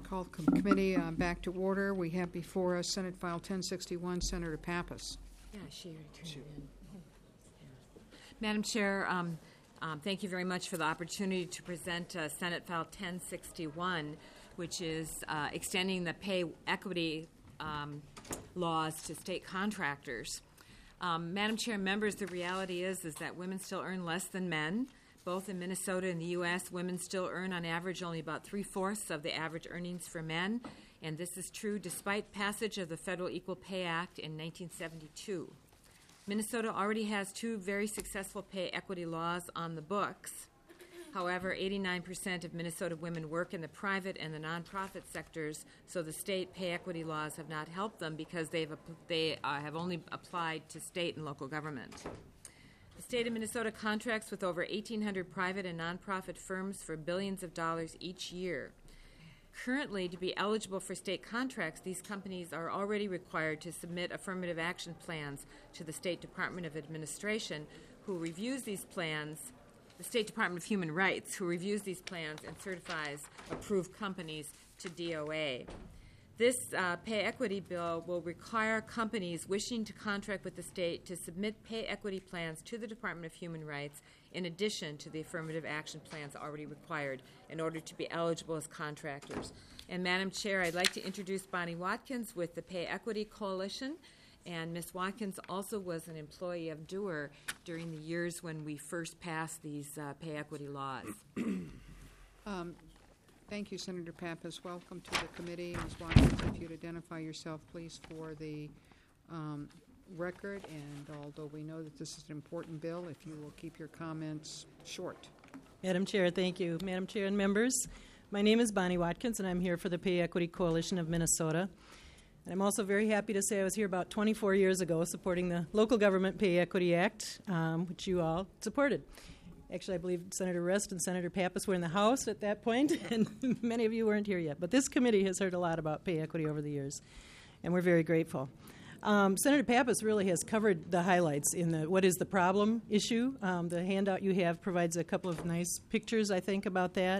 Call the committee back to order. We have before us Senate File 1061, Senator Pappas. Yeah, she already turned it in. Madam Chair, thank you very much for the opportunity to present Senate File 1061, which is extending the pay equity laws to state contractors. Madam Chair, members, the reality is that women still earn less than men. Both in Minnesota and the U.S., women still earn on average only about 3/4 of the average earnings for men, and this is true despite passage of the Federal Equal Pay Act in 1972. Minnesota already has two very successful pay equity laws on the books. However, 89% of Minnesota women work in the private and the nonprofit sectors, so the state pay equity laws have not helped them because they have only applied to state and local government. The state of Minnesota contracts with over 1,800 private and nonprofit firms for billions of dollars each year. Currently, to be eligible for state contracts, these companies are already required to submit affirmative action plans to the State Department of Administration, who reviews these plans, the State Department of Human Rights, who reviews these plans and certifies approved companies to DOA. This pay equity bill will require companies wishing to contract with the state to submit pay equity plans to the Department of Human Rights in addition to the affirmative action plans already required in order to be eligible as contractors. And Madam Chair, I'd like to introduce Bonnie Watkins with the Pay Equity Coalition. And Ms. Watkins also was an employee of DOER during the years when we first passed these pay equity laws. Thank you, Senator Pappas. Welcome to the committee. Ms. Watkins, if you'd identify yourself, please, for the record. And although we know that this is an important bill, if you will keep your comments short. Madam Chair, thank you. Madam Chair and members, my name is Bonnie Watkins, and I'm here for the Pay Equity Coalition of Minnesota. And I'm also very happy to say I was here about 24 years ago supporting the Local Government Pay Equity Act, which you all supported. Actually, I believe Senator Rest and Senator Pappas were in the House at that point, and many of you weren't here yet. But this committee has heard a lot about pay equity over the years, and we're very grateful. Senator Pappas really has covered the highlights in the what is the problem issue. The handout you have provides a couple of nice pictures, I think, about that.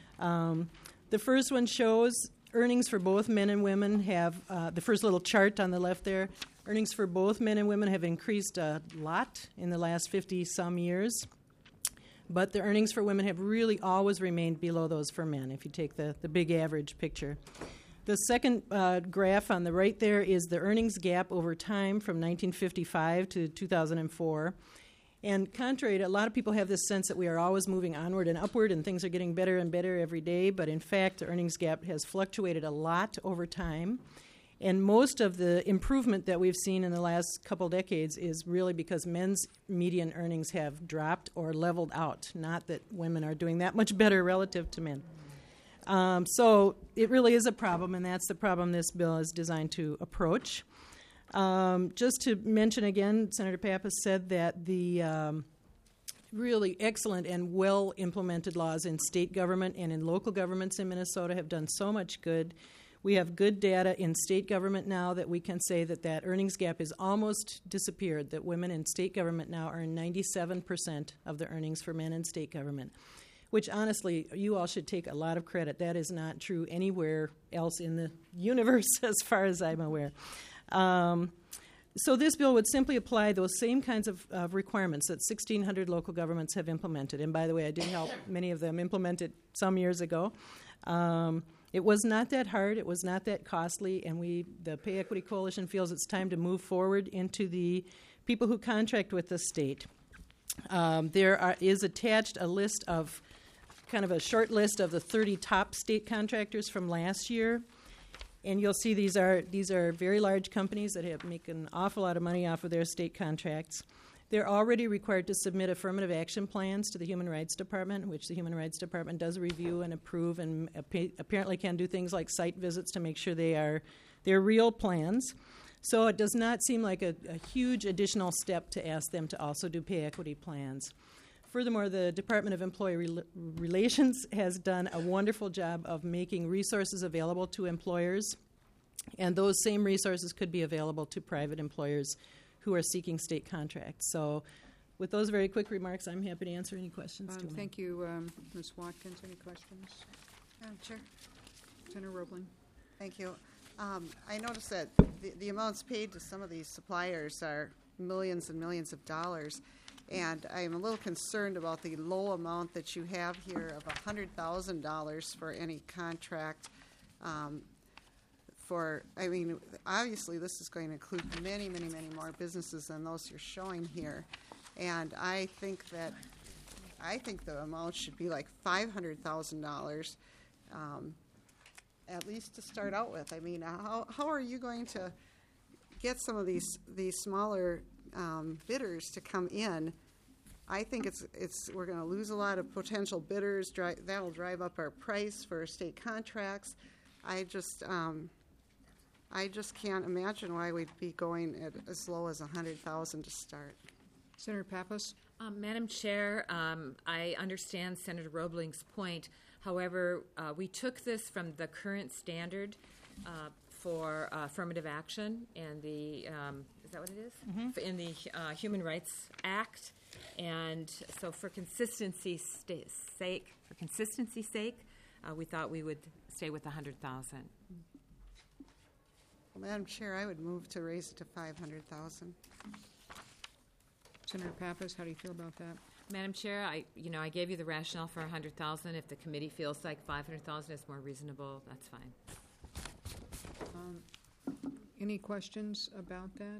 The first one shows earnings for both men and women have, the first little chart on the left there, earnings for both men and women have increased a lot in the last 50-some years. But the earnings for women have really always remained below those for men, if you take the big average picture. The second graph on the right there is the earnings gap over time from 1955 to 2004. And contrary to, a lot of people have this sense that we are always moving onward and upward and things are getting better and better every day, but in fact the earnings gap has fluctuated a lot over time. And most of the improvement that we've seen in the last couple decades is really because men's median earnings have dropped or leveled out, not that women are doing that much better relative to men. So it really is a problem, and that's the problem this bill is designed to approach. Just to mention again, Senator Pappas said that the really excellent and well-implemented laws in state government and in local governments in Minnesota have done so much good. We have good data in state government now that we can say that earnings gap has almost disappeared, that women in state government now earn 97% of the earnings for men in state government, which honestly, you all should take a lot of credit. That is not true anywhere else in the universe as far as I'm aware. So this bill would simply apply those same kinds of requirements that 1,600 local governments have implemented. And by the way, I did help many of them implement it some years ago. It was not that hard. It was not that costly. And the Pay Equity Coalition feels it's time to move forward into the people who contract with the state. There is attached a list of, kind of a short list of the 30 top state contractors from last year. And you'll see these are very large companies that have make an awful lot of money off of their state contracts. They're already required to submit affirmative action plans to the Human Rights Department, which the Human Rights Department does review and approve, and apparently can do things like site visits to make sure they're real plans. So it does not seem like a huge additional step to ask them to also do pay equity plans. Furthermore, the Department of Employee Relations has done a wonderful job of making resources available to employers, and those same resources could be available to private employers who are seeking state contracts. So with those very quick remarks, I'm happy to answer any questions. Thank you, Ms. Watkins. Any questions? Sure. Senator Roebling. Thank you. I noticed that the amounts paid to some of these suppliers are millions and millions of dollars, and I'm a little concerned about the low amount that you have here of $100,000 for any contract. Obviously this is going to include many, many, many more businesses than those you're showing here, and I think the amount should be like $500,000. At least to start out with. I mean, how are you going to get some of these smaller bidders to come in? I think we're going to lose a lot of potential bidders. That'll drive up our price for state contracts. I just can't imagine why we'd be going at as low as $100,000 to start. Senator Pappas. Madam Chair, I understand Senator Roebling's point. However, we took this from the current standard for affirmative action and the is that what it is? Mm-hmm. In the Human Rights Act, and so for consistency's sake, we thought we would stay with 100,000. Well, Madam Chair, I would move to raise it to 500,000. Senator Pappas, how do you feel about that? Madam Chair, I gave you the rationale for 100,000. If the committee feels like 500,000 is more reasonable, that's fine. Any questions about that?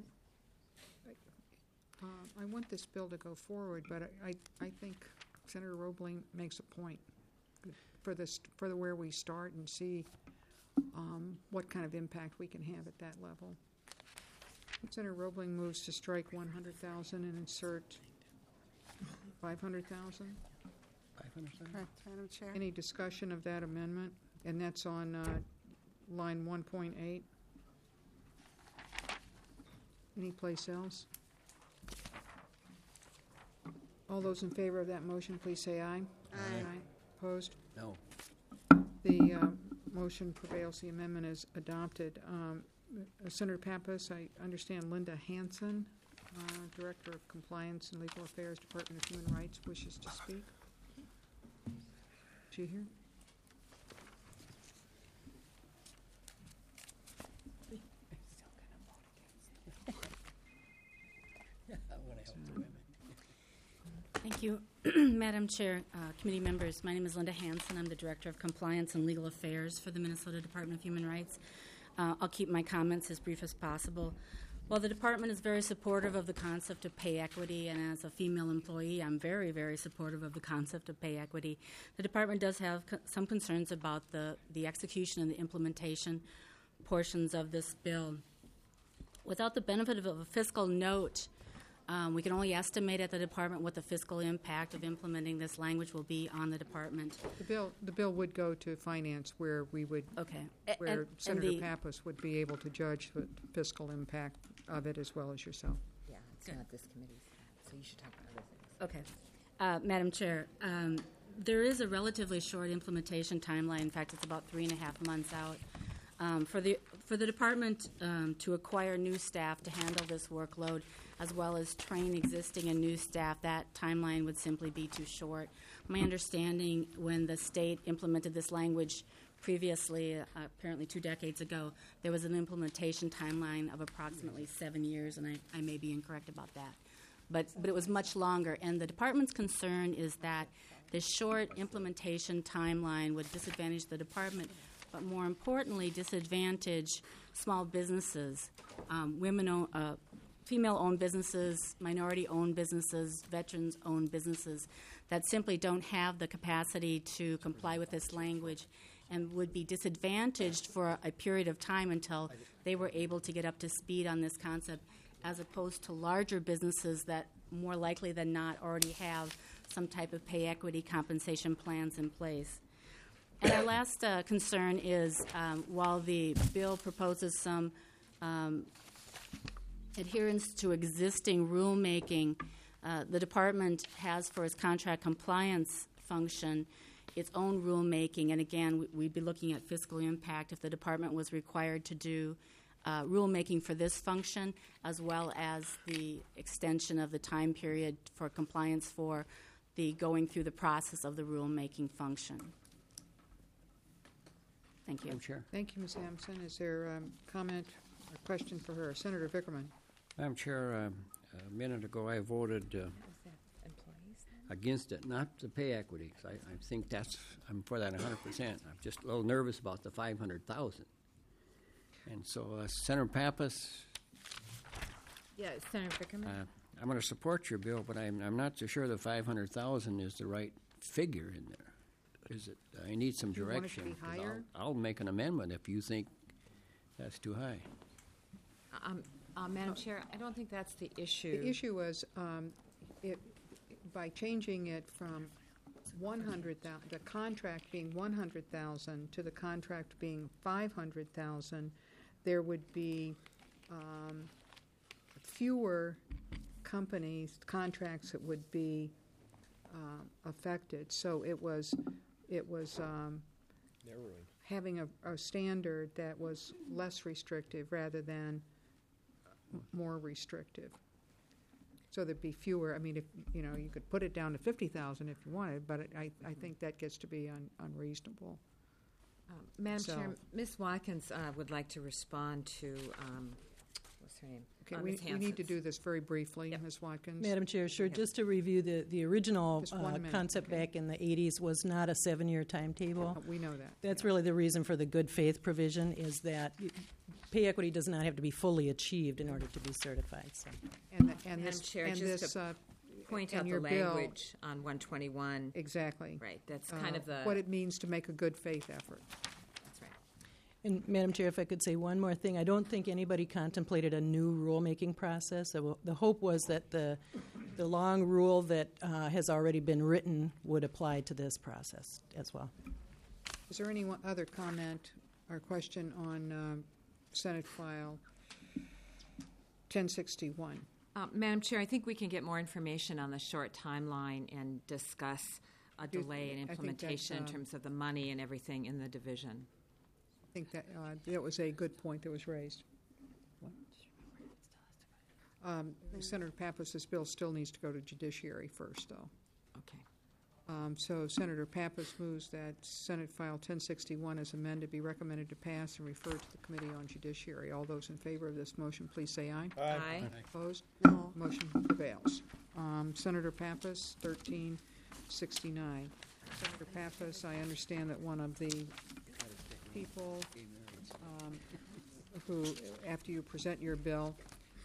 I want this bill to go forward, but I think Senator Roebling makes a point for where we start and see what kind of impact we can have at that level. Senator Roebling moves to strike 100,000 and insert 500,000. Correct, Madam Chair. Any discussion of that amendment? And that's on line 1.8. Any place else? All those in favor of that motion, please say aye. Aye. Opposed? No. The motion prevails. The amendment is adopted. Senator Pappas, I understand Linda Hansen, Director of Compliance and Legal Affairs, Department of Human Rights, wishes to speak. Is she here? Thank you, Madam Chair, committee members. My name is Linda Hansen. I'm the Director of Compliance and Legal Affairs for the Minnesota Department of Human Rights. I'll keep my comments as brief as possible. While the department is very supportive of the concept of pay equity, and as a female employee, I'm very, very supportive of the concept of pay equity, the department does have some concerns about the execution and the implementation portions of this bill. Without the benefit of a fiscal note, we can only estimate at the department what the fiscal impact of implementing this language will be on the department. The bill would go to finance, where we would, where Senator Pappas would be able to judge the fiscal impact of it as well as yourself. Yeah, it's not this committee's, so you should talk about other things. Okay. Madam Chair, there is a relatively short implementation timeline. In fact, it's about 3.5 months out. For the department to acquire new staff to handle this workload, as well as train existing and new staff, that timeline would simply be too short. My understanding, when the state implemented this language previously, apparently 2 decades ago, there was an implementation timeline of approximately 7 years, and I may be incorrect about that. But it was much longer, and the department's concern is that this short implementation timeline would disadvantage the department, but more importantly, disadvantage small businesses, female-owned businesses, minority-owned businesses, veterans-owned businesses that simply don't have the capacity to comply with this language and would be disadvantaged for a period of time until they were able to get up to speed on this concept, as opposed to larger businesses that more likely than not already have some type of pay equity compensation plans in place. And our last concern is, while the bill proposes some adherence to existing rulemaking, the department has for its contract compliance function its own rulemaking, and again, we'd be looking at fiscal impact if the department was required to do rulemaking for this function, as well as the extension of the time period for compliance for the going through the process of the rulemaking function. Thank you. Madam Chair. Thank you, Ms. Hampson. Is there comment or question for her? Senator Vickerman. Madam Chair, a minute ago I voted against it, not the pay equity. 'Cause I think I'm for that 100%. I'm just a little nervous about the 500,000. And so, Senator Pappas, Yeah, Senator Bickerman. I'm going to support your bill, but I'm not so sure the 500,000 is the right figure in there. Is it? I need some You want it to direction. be 'Cause higher? I'll make an amendment if you think that's too high. Madam Chair, I don't think that's the issue. The issue was, by changing it from 100,000, the contract being 100,000 to the contract being 500,000, there would be fewer contracts that would be affected. So it was having a standard that was less restrictive rather than more restrictive. So there'd be fewer. I mean, if you could put it down to 50,000 if you wanted, but I think that gets to be unreasonable. Madam So- Chair, Ms. Watkins would like to respond to, what's her name? Okay, Ms. we need to Hanson's. do this very briefly, Yep. Ms. Watkins. Madam Chair, sure, just to review, the original Just 1 minute, concept okay. back in the 80s was not a 7-year timetable. We know that. That's really the reason for the good faith provision, is that pay equity does not have to be fully achieved in order to be certified. So. And Madam this, Chair, and just this, to Point and out the your bill- language on 121. exactly. Right, that's kind of the, What it means to make a good faith effort. that's right. And Madam Chair, if I could say one more thing, I don't think anybody contemplated a new rulemaking process. So the hope was that the long rule that has already been written would apply to this process as well. Is there any other comment or question on Senate File 1061? Madam Chair, I think we can get more information on the short timeline and discuss a Do you- delay in I think that's, implementation in terms of the money and everything in the division. I think that was a good point that was raised. Senator Pappas's bill still needs to go to judiciary first, though. Okay. So Senator Pappas moves that Senate File 1061 as amended be recommended to pass and referred to the Committee on Judiciary. All those in favor of this motion, please say aye. Aye. Opposed? No. Motion prevails. Senator Pappas, 1369. Senator Pappas, I understand that one of the people who, after you present your bill,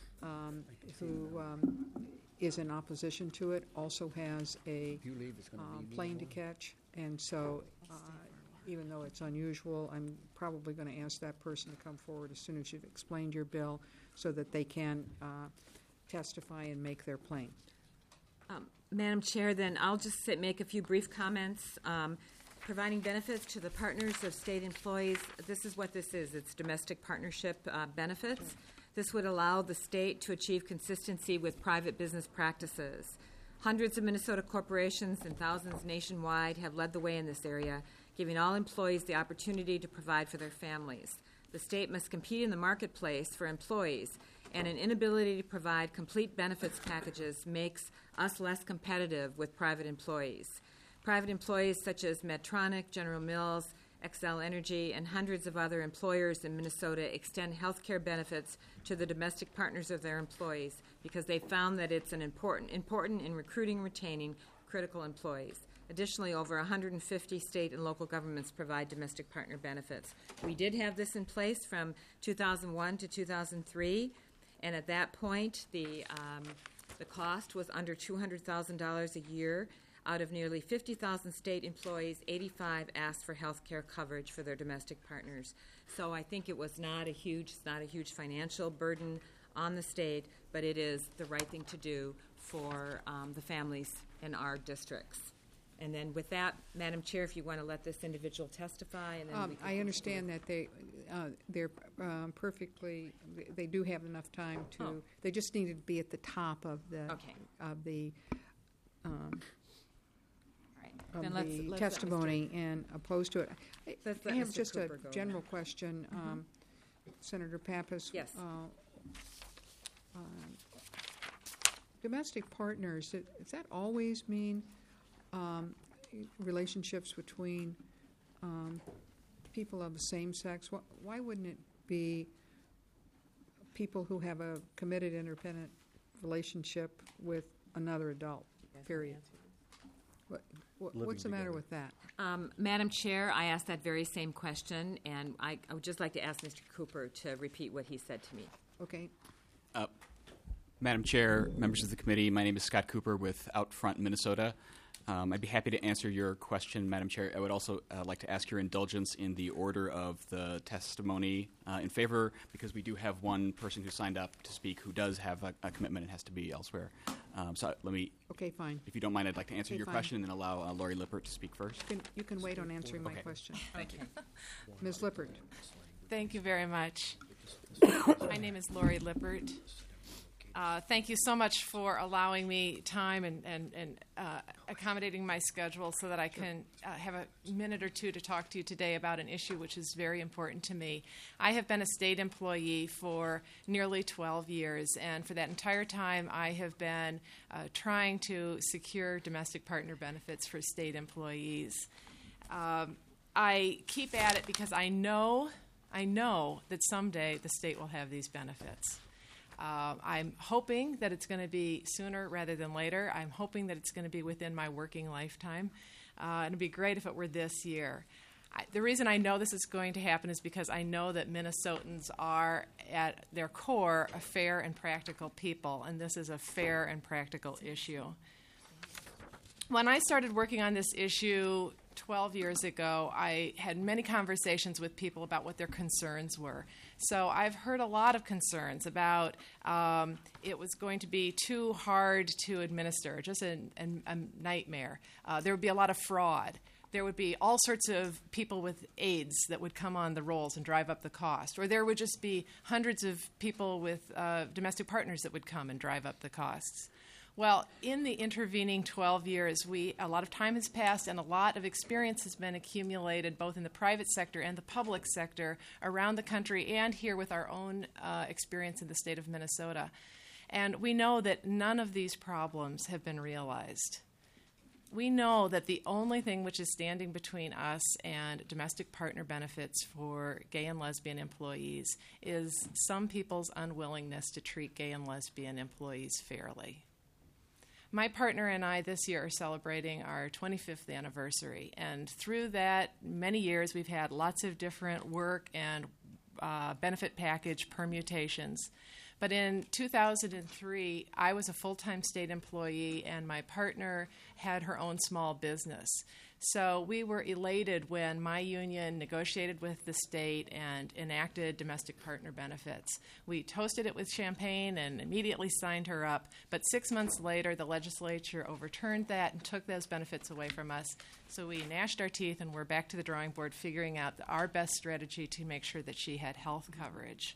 who is in opposition to it, also has a If you leave, it's going to be plane to catch. And so, even though it's unusual, I'm probably going to ask that person to come forward as soon as you've explained your bill so that they can testify and make their plane. Madam Chair, then I'll just make a few brief comments. Providing benefits to the partners of state employees, this is what this is. It's domestic partnership benefits. This would allow the state to achieve consistency with private business practices. Hundreds of Minnesota corporations and thousands nationwide have led the way in this area, giving all employees the opportunity to provide for their families. The state must compete in the marketplace for employees, and an inability to provide complete benefits packages makes us less competitive with private employees. Private employees such as Medtronic, General Mills, Xcel Energy, and hundreds of other employers in Minnesota extend health care benefits to the domestic partners of their employees because they found that it's important in recruiting and retaining critical employees. Additionally, over 150 state and local governments provide domestic partner benefits. We did have this in place from 2001 to 2003, and at that point, the cost was under $200,000 a year. Out of nearly 50,000 state employees, 85 asked for health care coverage for their domestic partners. So I think it's not a huge financial burden on the state, but it is the right thing to do for the families in our districts. And then with that, Madam Chair, if you want to let this individual testify, and then we can I understand that they're perfectly. They do have enough time to. Oh. They just need to be at the top of the Okay. of the All right. of Then the let's let Mr. testimony and opposed to it. Let's I let have Mr. just Cooper a go general question, Senator Pappas. Yes. Domestic partners. Does that always mean relationships between people of the same sex? Why wouldn't it be people who have a committed independent relationship with another adult, period? What's the matter with that? Madam Chair, I asked that very same question, and I would just like to ask Mr. Cooper to repeat what he said to me. Okay. Madam Chair, members of the committee, my name is Scott Cooper with Outfront Minnesota. I'd be happy to answer your question, Madam Chair. I would also like to ask your indulgence in the order of the testimony in favor, because we do have one person who signed up to speak who does have a commitment and has to be elsewhere. So let me, Okay, fine. if you don't mind, I'd like to answer Okay, your fine. question and then allow Lori Lippert to speak first. You can wait on answering my Okay. question. Thank you. Ms. Lippert. Thank you very much. My name is Lori Lippert. Thank you so much for allowing me time and accommodating my schedule so that I can have a minute or two to talk to you today about an issue which is very important to me. I have been a state employee for nearly 12 years, and for that entire time I have been trying to secure domestic partner benefits for state employees. I keep at it because I know that someday the state will have these benefits. I'm hoping that it's going to be sooner rather than later. I'm hoping that it's going to be within my working lifetime. And it'd be great if it were this year. The reason I know this is going to happen is because I know that Minnesotans are, at their core, a fair and practical people, and this is a fair and practical issue. When I started working on this issue 12 years ago, I had many conversations with people about what their concerns were. So I've heard a lot of concerns about it was going to be too hard to administer, just a nightmare. There would be a lot of fraud. There would be all sorts of people with AIDS that would come on the rolls and drive up the cost. Or there would just be hundreds of people with domestic partners that would come and drive up the costs. Well, in the intervening 12 years, a lot of time has passed and a lot of experience has been accumulated both in the private sector and the public sector around the country and here with our own experience in the state of Minnesota. And we know that none of these problems have been realized. We know that the only thing which is standing between us and domestic partner benefits for gay and lesbian employees is some people's unwillingness to treat gay and lesbian employees fairly. My partner and I this year are celebrating our 25th anniversary, and through that many years we've had lots of different work and benefit package permutations. But in 2003, I was a full-time state employee and my partner had her own small business. So we were elated when my union negotiated with the state and enacted domestic partner benefits. We toasted it with champagne and immediately signed her up. But 6 months later, the legislature overturned that and took those benefits away from us. So we gnashed our teeth and we're back to the drawing board figuring out our best strategy to make sure that she had health coverage.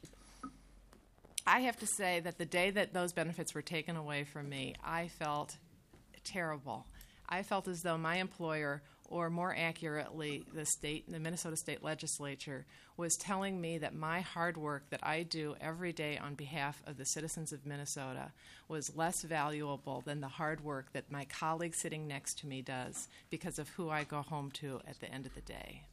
I have to say that the day that those benefits were taken away from me, I felt terrible. I felt as though my employer, or more accurately, the Minnesota State Legislature, was telling me that my hard work that I do every day on behalf of the citizens of Minnesota was less valuable than the hard work that my colleague sitting next to me does because of who I go home to at the end of the day.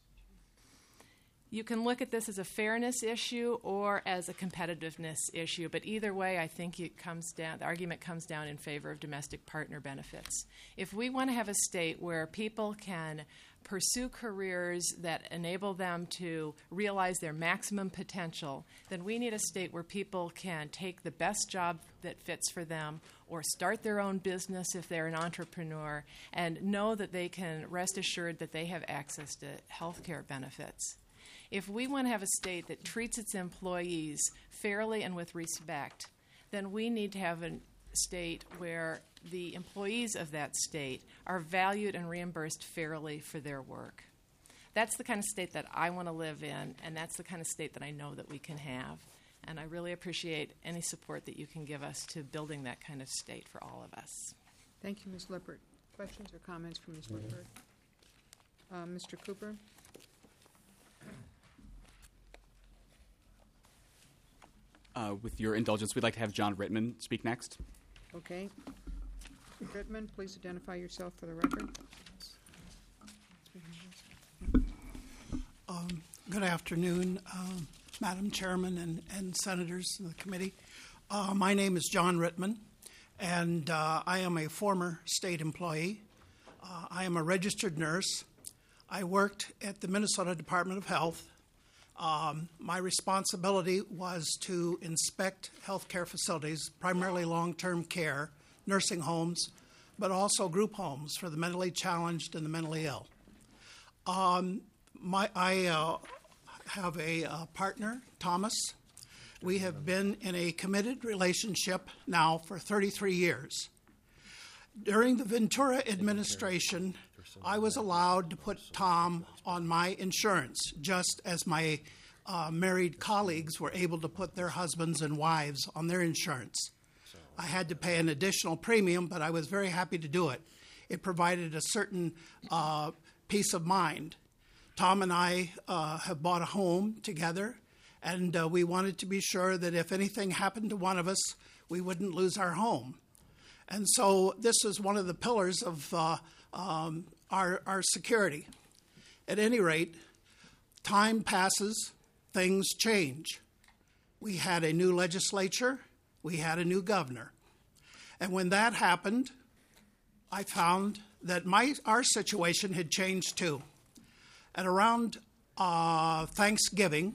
You can look at this as a fairness issue or as a competitiveness issue, but either way, I think the argument comes down in favor of domestic partner benefits. If we want to have a state where people can pursue careers that enable them to realize their maximum potential, then we need a state where people can take the best job that fits for them or start their own business if they're an entrepreneur and know that they can rest assured that they have access to health care benefits. If we want to have a state that treats its employees fairly and with respect, then we need to have a state where the employees of that state are valued and reimbursed fairly for their work. That's the kind of state that I want to live in, and that's the kind of state that I know that we can have. And I really appreciate any support that you can give us to building that kind of state for all of us. Thank you, Ms. Lippert. Questions or comments from Ms. Lippert? Mr. Cooper? With your indulgence, we'd like to have John Rittman speak next. Okay. Rittman, please identify yourself for the record. Good afternoon, Madam Chairman and Senators in the committee. My name is John Rittman, and I am a former state employee. I am a registered nurse. I worked at the Minnesota Department of Health. My responsibility was to inspect healthcare facilities, primarily long-term care, nursing homes, but also group homes for the mentally challenged and the mentally ill. I have a partner, Thomas. We have been in a committed relationship now for 33 years. During the Ventura administration, I was allowed to put Tom on my insurance, just as my married colleagues were able to put their husbands and wives on their insurance. I had to pay an additional premium, but I was very happy to do it. It provided a certain peace of mind. Tom and I have bought a home together, and we wanted to be sure that if anything happened to one of us, we wouldn't lose our home. And so this is one of the pillars of our security. At any rate, time passes, things change. We had a new legislature, we had a new governor. And when that happened, I found that our situation had changed too. At around Thanksgiving,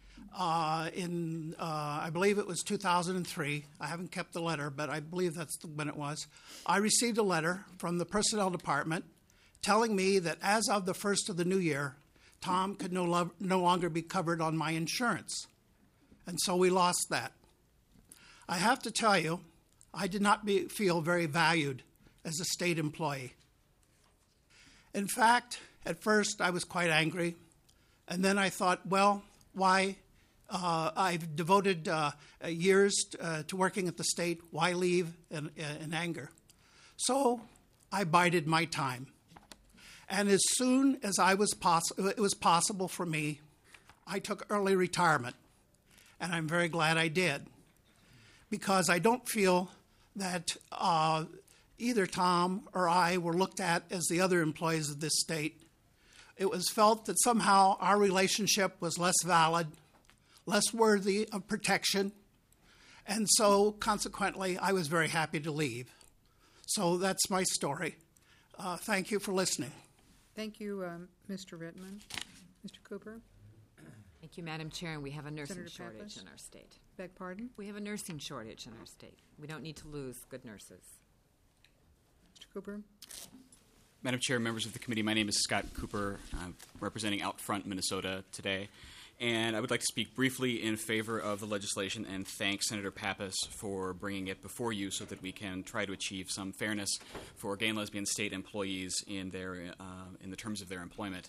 I believe it was 2003, I haven't kept the letter, but I believe that's when it was, I received a letter from the Personnel Department telling me that as of the first of the new year, Tom could no longer be covered on my insurance. And so we lost that. I have to tell you, I did not feel very valued as a state employee. In fact, at first I was quite angry, and then I thought, well, why? I've devoted years to working at the state. Why leave in anger? So I bided my time. And as soon as it was possible for me, I took early retirement. And I'm very glad I did, because I don't feel that either Tom or I were looked at as the other employees of this state. It was felt that somehow our relationship was less valid, less worthy of protection, and so consequently I was very happy to leave. So that's my story. Thank you for listening. Thank you, Mr. Rittman. Mr. Cooper? Thank you, Madam Chair, and we have a nursing Senator shortage Pappas? in our state. Beg pardon? We have a nursing shortage in our state. We don't need to lose good nurses. Mr. Cooper? Madam Chair, members of the committee, my name is Scott Cooper. I'm representing Outfront Minnesota today. And I would like to speak briefly in favor of the legislation and thank Senator Pappas for bringing it before you so that we can try to achieve some fairness for gay and lesbian state employees in the terms of their employment.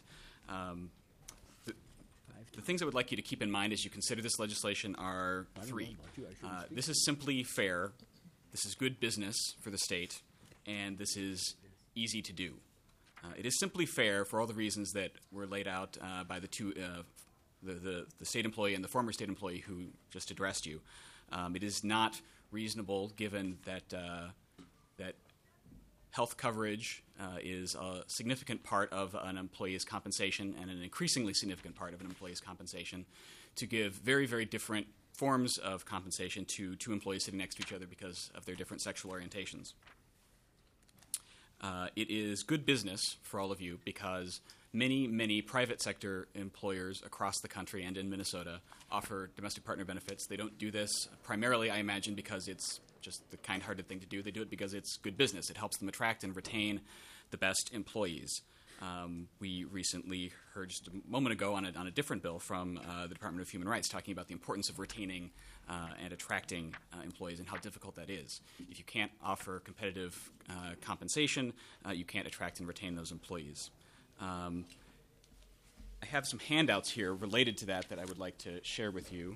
The things I would like you to keep in mind as you consider this legislation are three. This is simply fair, this is good business for the state, and this is easy to do. It is simply fair for all the reasons that were laid out by the two the state employee and the former state employee who just addressed you. It is not reasonable, given that that health coverage is a significant part of an employee's compensation and an increasingly significant part of an employee's compensation, to give very, very different forms of compensation to two employees sitting next to each other because of their different sexual orientations. It is good business for all of you because many, many private sector employers across the country and in Minnesota offer domestic partner benefits. They don't do this primarily, I imagine, because it's just the kind-hearted thing to do. They do it because it's good business. It helps them attract and retain the best employees. We recently heard just a moment ago on a different bill from the Department of Human Rights talking about the importance of retaining and attracting employees and how difficult that is. If you can't offer competitive compensation, you can't attract and retain those employees. I have some handouts here related to that I would like to share with you.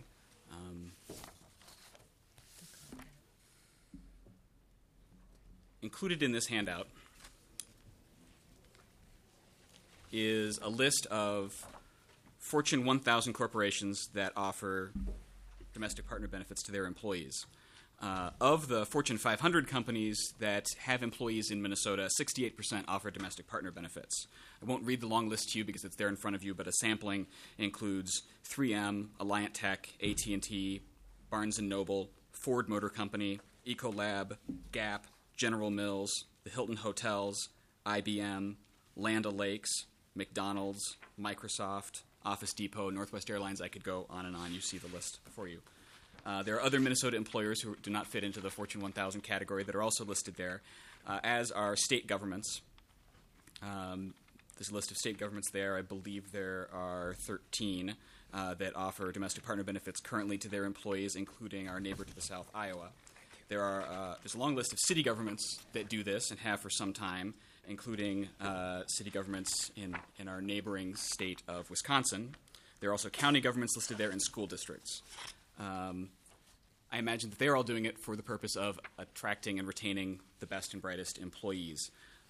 Included in this handout is a list of Fortune 1000 corporations that offer domestic partner benefits to their employees. Of the Fortune 500 companies that have employees in Minnesota, 68% offer domestic partner benefits. I won't read the long list to you because it's there in front of you, but a sampling includes 3M, Alliant Tech, AT&T, Barnes & Noble, Ford Motor Company, Ecolab, Gap, General Mills, the Hilton Hotels, IBM, Land O'Lakes, McDonald's, Microsoft, Office Depot, Northwest Airlines. I could go on and on. You see the list before you. There are other Minnesota employers who do not fit into the Fortune 1000 category that are also listed there, as are state governments. There's a list of state governments there. I believe there are 13 that offer domestic partner benefits currently to their employees, including our neighbor to the south, Iowa. There's a long list of city governments that do this and have for some time, including city governments in our neighboring state of Wisconsin. There are also county governments listed there and school districts. I imagine that they're all doing it for the purpose of attracting and retaining the best and brightest employees.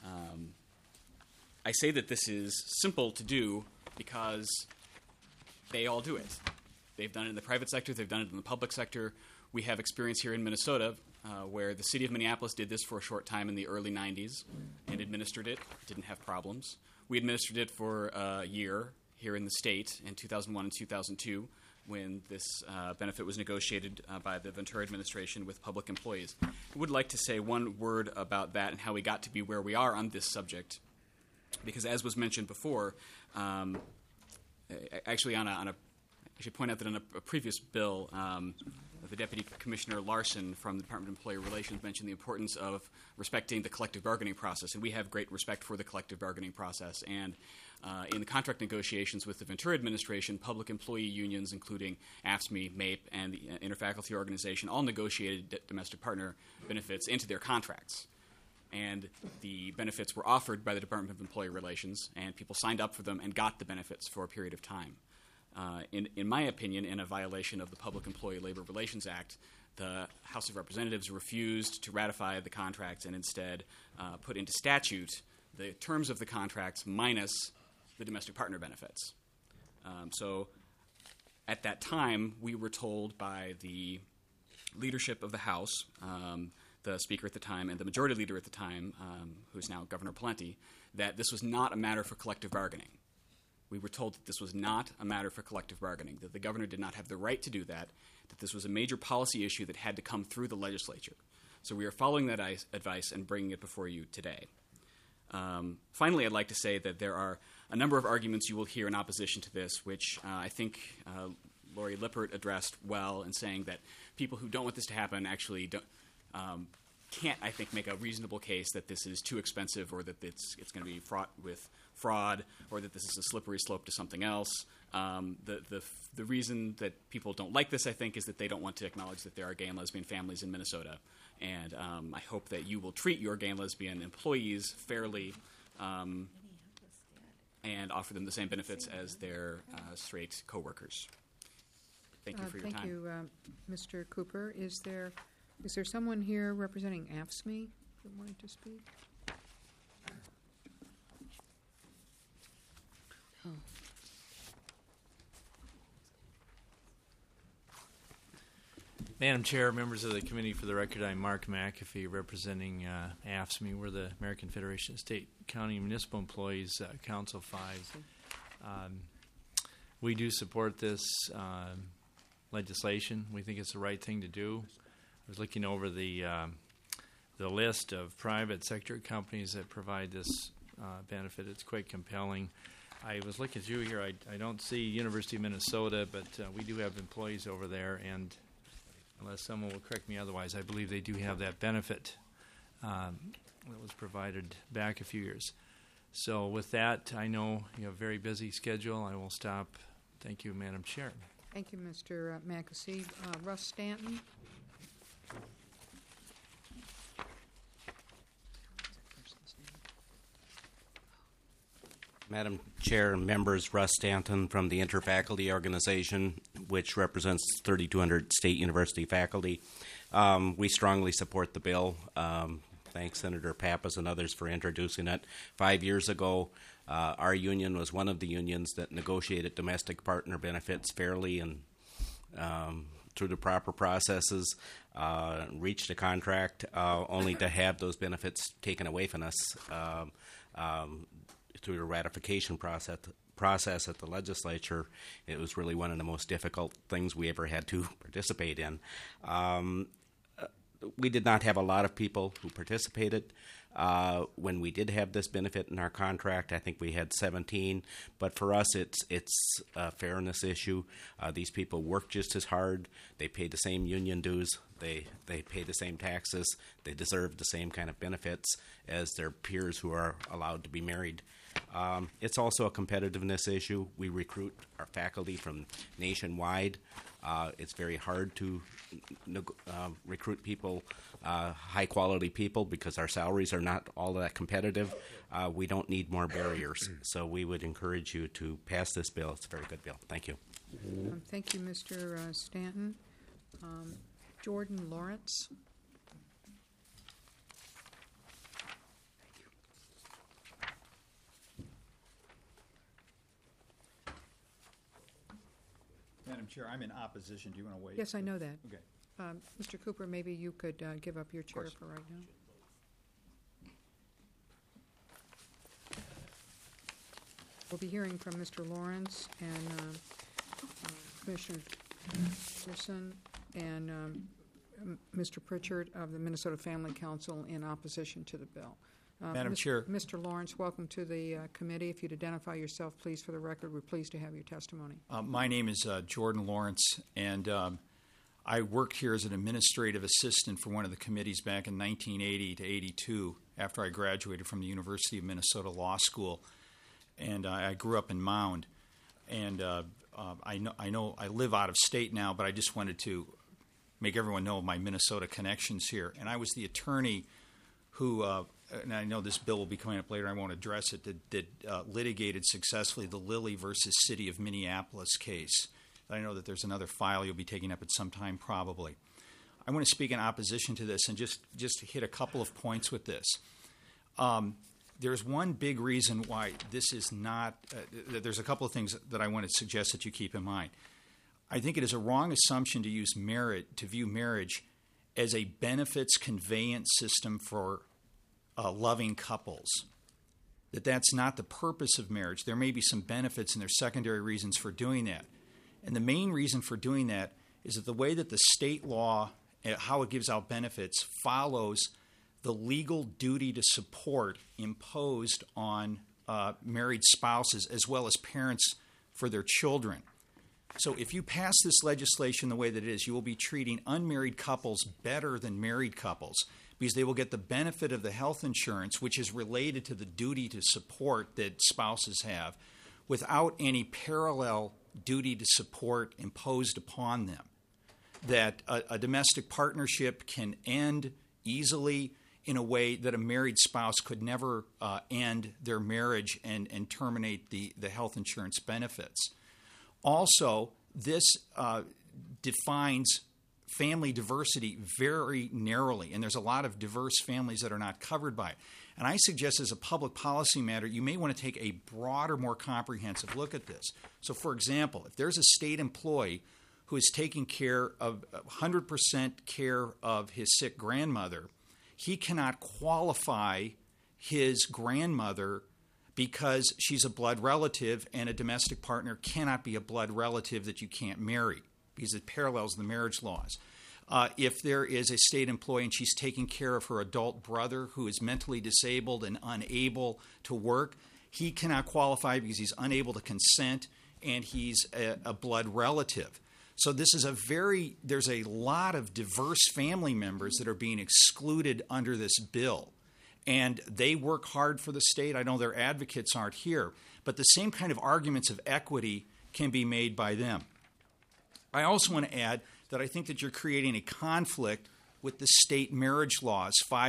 I say that this is simple to do because they all do it. They've done it in the private sector. They've done it in the public sector. We have experience here in Minnesota where the city of Minneapolis did this for a short time in the early 90s and administered it. Didn't have problems. We administered it for a year here in the state in 2001 and 2002 when this benefit was negotiated by the Ventura administration with public employees. I would like to say one word about that and how we got to be where we are on this subject, because as was mentioned before, actually I should point out that in a previous bill, the Deputy Commissioner Larson from the Department of Employee Relations mentioned the importance of respecting the collective bargaining process, and we have great respect for the collective bargaining process. And in the contract negotiations with the Ventura administration, public employee unions, including AFSCME, MAPE, and the Interfaculty Organization, all negotiated domestic partner benefits into their contracts. And the benefits were offered by the Department of Employee Relations, and people signed up for them and got the benefits for a period of time. In my opinion, in a violation of the Public Employee Labor Relations Act, the House of Representatives refused to ratify the contracts and instead put into statute the terms of the contracts minus the domestic partner benefits. So at that time, we were told by the leadership of the House, the Speaker at the time and the Majority Leader at the time, who's now Governor Pawlenty, that this was not a matter for collective bargaining. We were told that this was not a matter for collective bargaining, that the governor did not have the right to do that this was a major policy issue that had to come through the legislature. So we are following that advice and bringing it before you today. Finally, I'd like to say that there are a number of arguments you will hear in opposition to this, which I think Lori Lippert addressed well in saying that people who don't want this to happen actually can't, I think, make a reasonable case that this is too expensive or that it's going to be fraught with fraud or that this is a slippery slope to something else. The reason that people don't like this, I think, is that they don't want to acknowledge that there are gay and lesbian families in Minnesota. And I hope that you will treat your gay and lesbian employees fairly and offer them the same benefits as their straight coworkers. Thank you for your time. Thank you, Mr. Cooper. Is there someone here representing AFSCME that wanted to speak? Oh. Madam Chair, members of the committee, for the record, I'm Mark McAfee, representing AFSCME. We're the American Federation of State, County, and Municipal Employees, Council 5. We do support this legislation. We think it's the right thing to do. I was looking over the list of private sector companies that provide this benefit. It's quite compelling. I was looking through here. I don't see University of Minnesota, but we do have employees over there, and unless someone will correct me otherwise, I believe they do have that benefit that was provided back a few years. So with that, I know you have a very busy schedule. I will stop. Thank you, Madam Chair. Thank you, Mr. McAfee. Russ Stanton. Madam Chair and members, Russ Stanton from the Interfaculty Organization, which represents 3,200 state university faculty. We strongly support the bill. Thanks, Senator Pappas and others for introducing it. 5 years ago, our union was one of the unions that negotiated domestic partner benefits fairly and through the proper processes, reached a contract, only to have those benefits taken away from us through the ratification process at the legislature. It was really one of the most difficult things we ever had to participate in. We did not have a lot of people who participated. When we did have this benefit in our contract, I think we had 17. But for us, it's a fairness issue. These people work just as hard. They pay the same union dues. They pay the same taxes. They deserve the same kind of benefits as their peers who are allowed to be married. It's also a competitiveness issue. We recruit our faculty from nationwide. It's very hard to recruit people, high-quality people, because our salaries are not all that competitive. We don't need more barriers. So we would encourage you to pass this bill. It's a very good bill. Thank you. Thank you, Mr. Stanton. Jordan Lawrence. Madam Chair, I'm in opposition. Do you want to wait? Yes, I know that. Okay. Mr. Cooper, maybe you could give up your chair for right now. We'll be hearing from Mr. Lawrence and Commissioner Peterson and Mr. Pritchard of the Minnesota Family Council in opposition to the bill. Madam Chair. Mr. Lawrence, welcome to the committee. If you'd identify yourself, please, for the record. We're pleased to have your testimony. My name is Jordan Lawrence, and I worked here as an administrative assistant for one of the committees back in 1980 to 82 after I graduated from the University of Minnesota Law School. And I grew up in Mound. And I know I live out of state now, but I just wanted to make everyone know of my Minnesota connections here. And I was the attorney who, and I know this bill will be coming up later, I won't address it, that litigated successfully the Lilly versus City of Minneapolis case. I know that there's another file you'll be taking up at some time probably. I want to speak in opposition to this and just hit a couple of points with this. There's one big reason why this is not, there's a couple of things that I want to suggest that you keep in mind. I think it is a wrong assumption to use view marriage as a benefits conveyance system for loving couples. That's not the purpose of marriage. There may be some benefits and there's secondary reasons for doing that. And the main reason for doing that is that the way that the state law, how it gives out benefits, follows the legal duty to support imposed on married spouses as well as parents for their children. So if you pass this legislation the way that it is, you will be treating unmarried couples better than married couples because they will get the benefit of the health insurance, which is related to the duty to support that spouses have, without any parallel duty to support imposed upon them. That a domestic partnership can end easily in a way that a married spouse could never end their marriage and terminate the health insurance benefits. Also, this defines family diversity very narrowly, and there's a lot of diverse families that are not covered by it. And I suggest as a public policy matter, you may want to take a broader, more comprehensive look at this. So, for example, if there's a state employee who is taking care of 100% care of his sick grandmother, he cannot qualify his grandmother because she's a blood relative, and a domestic partner cannot be a blood relative that you can't marry because it parallels the marriage laws. If there is a state employee and she's taking care of her adult brother who is mentally disabled and unable to work, he cannot qualify because he's unable to consent and he's a blood relative. So this is there's a lot of diverse family members that are being excluded under this bill. And they work hard for the state. I know their advocates aren't here. But the same kind of arguments of equity can be made by them. I also want to add that I think that you're creating a conflict with the state marriage laws,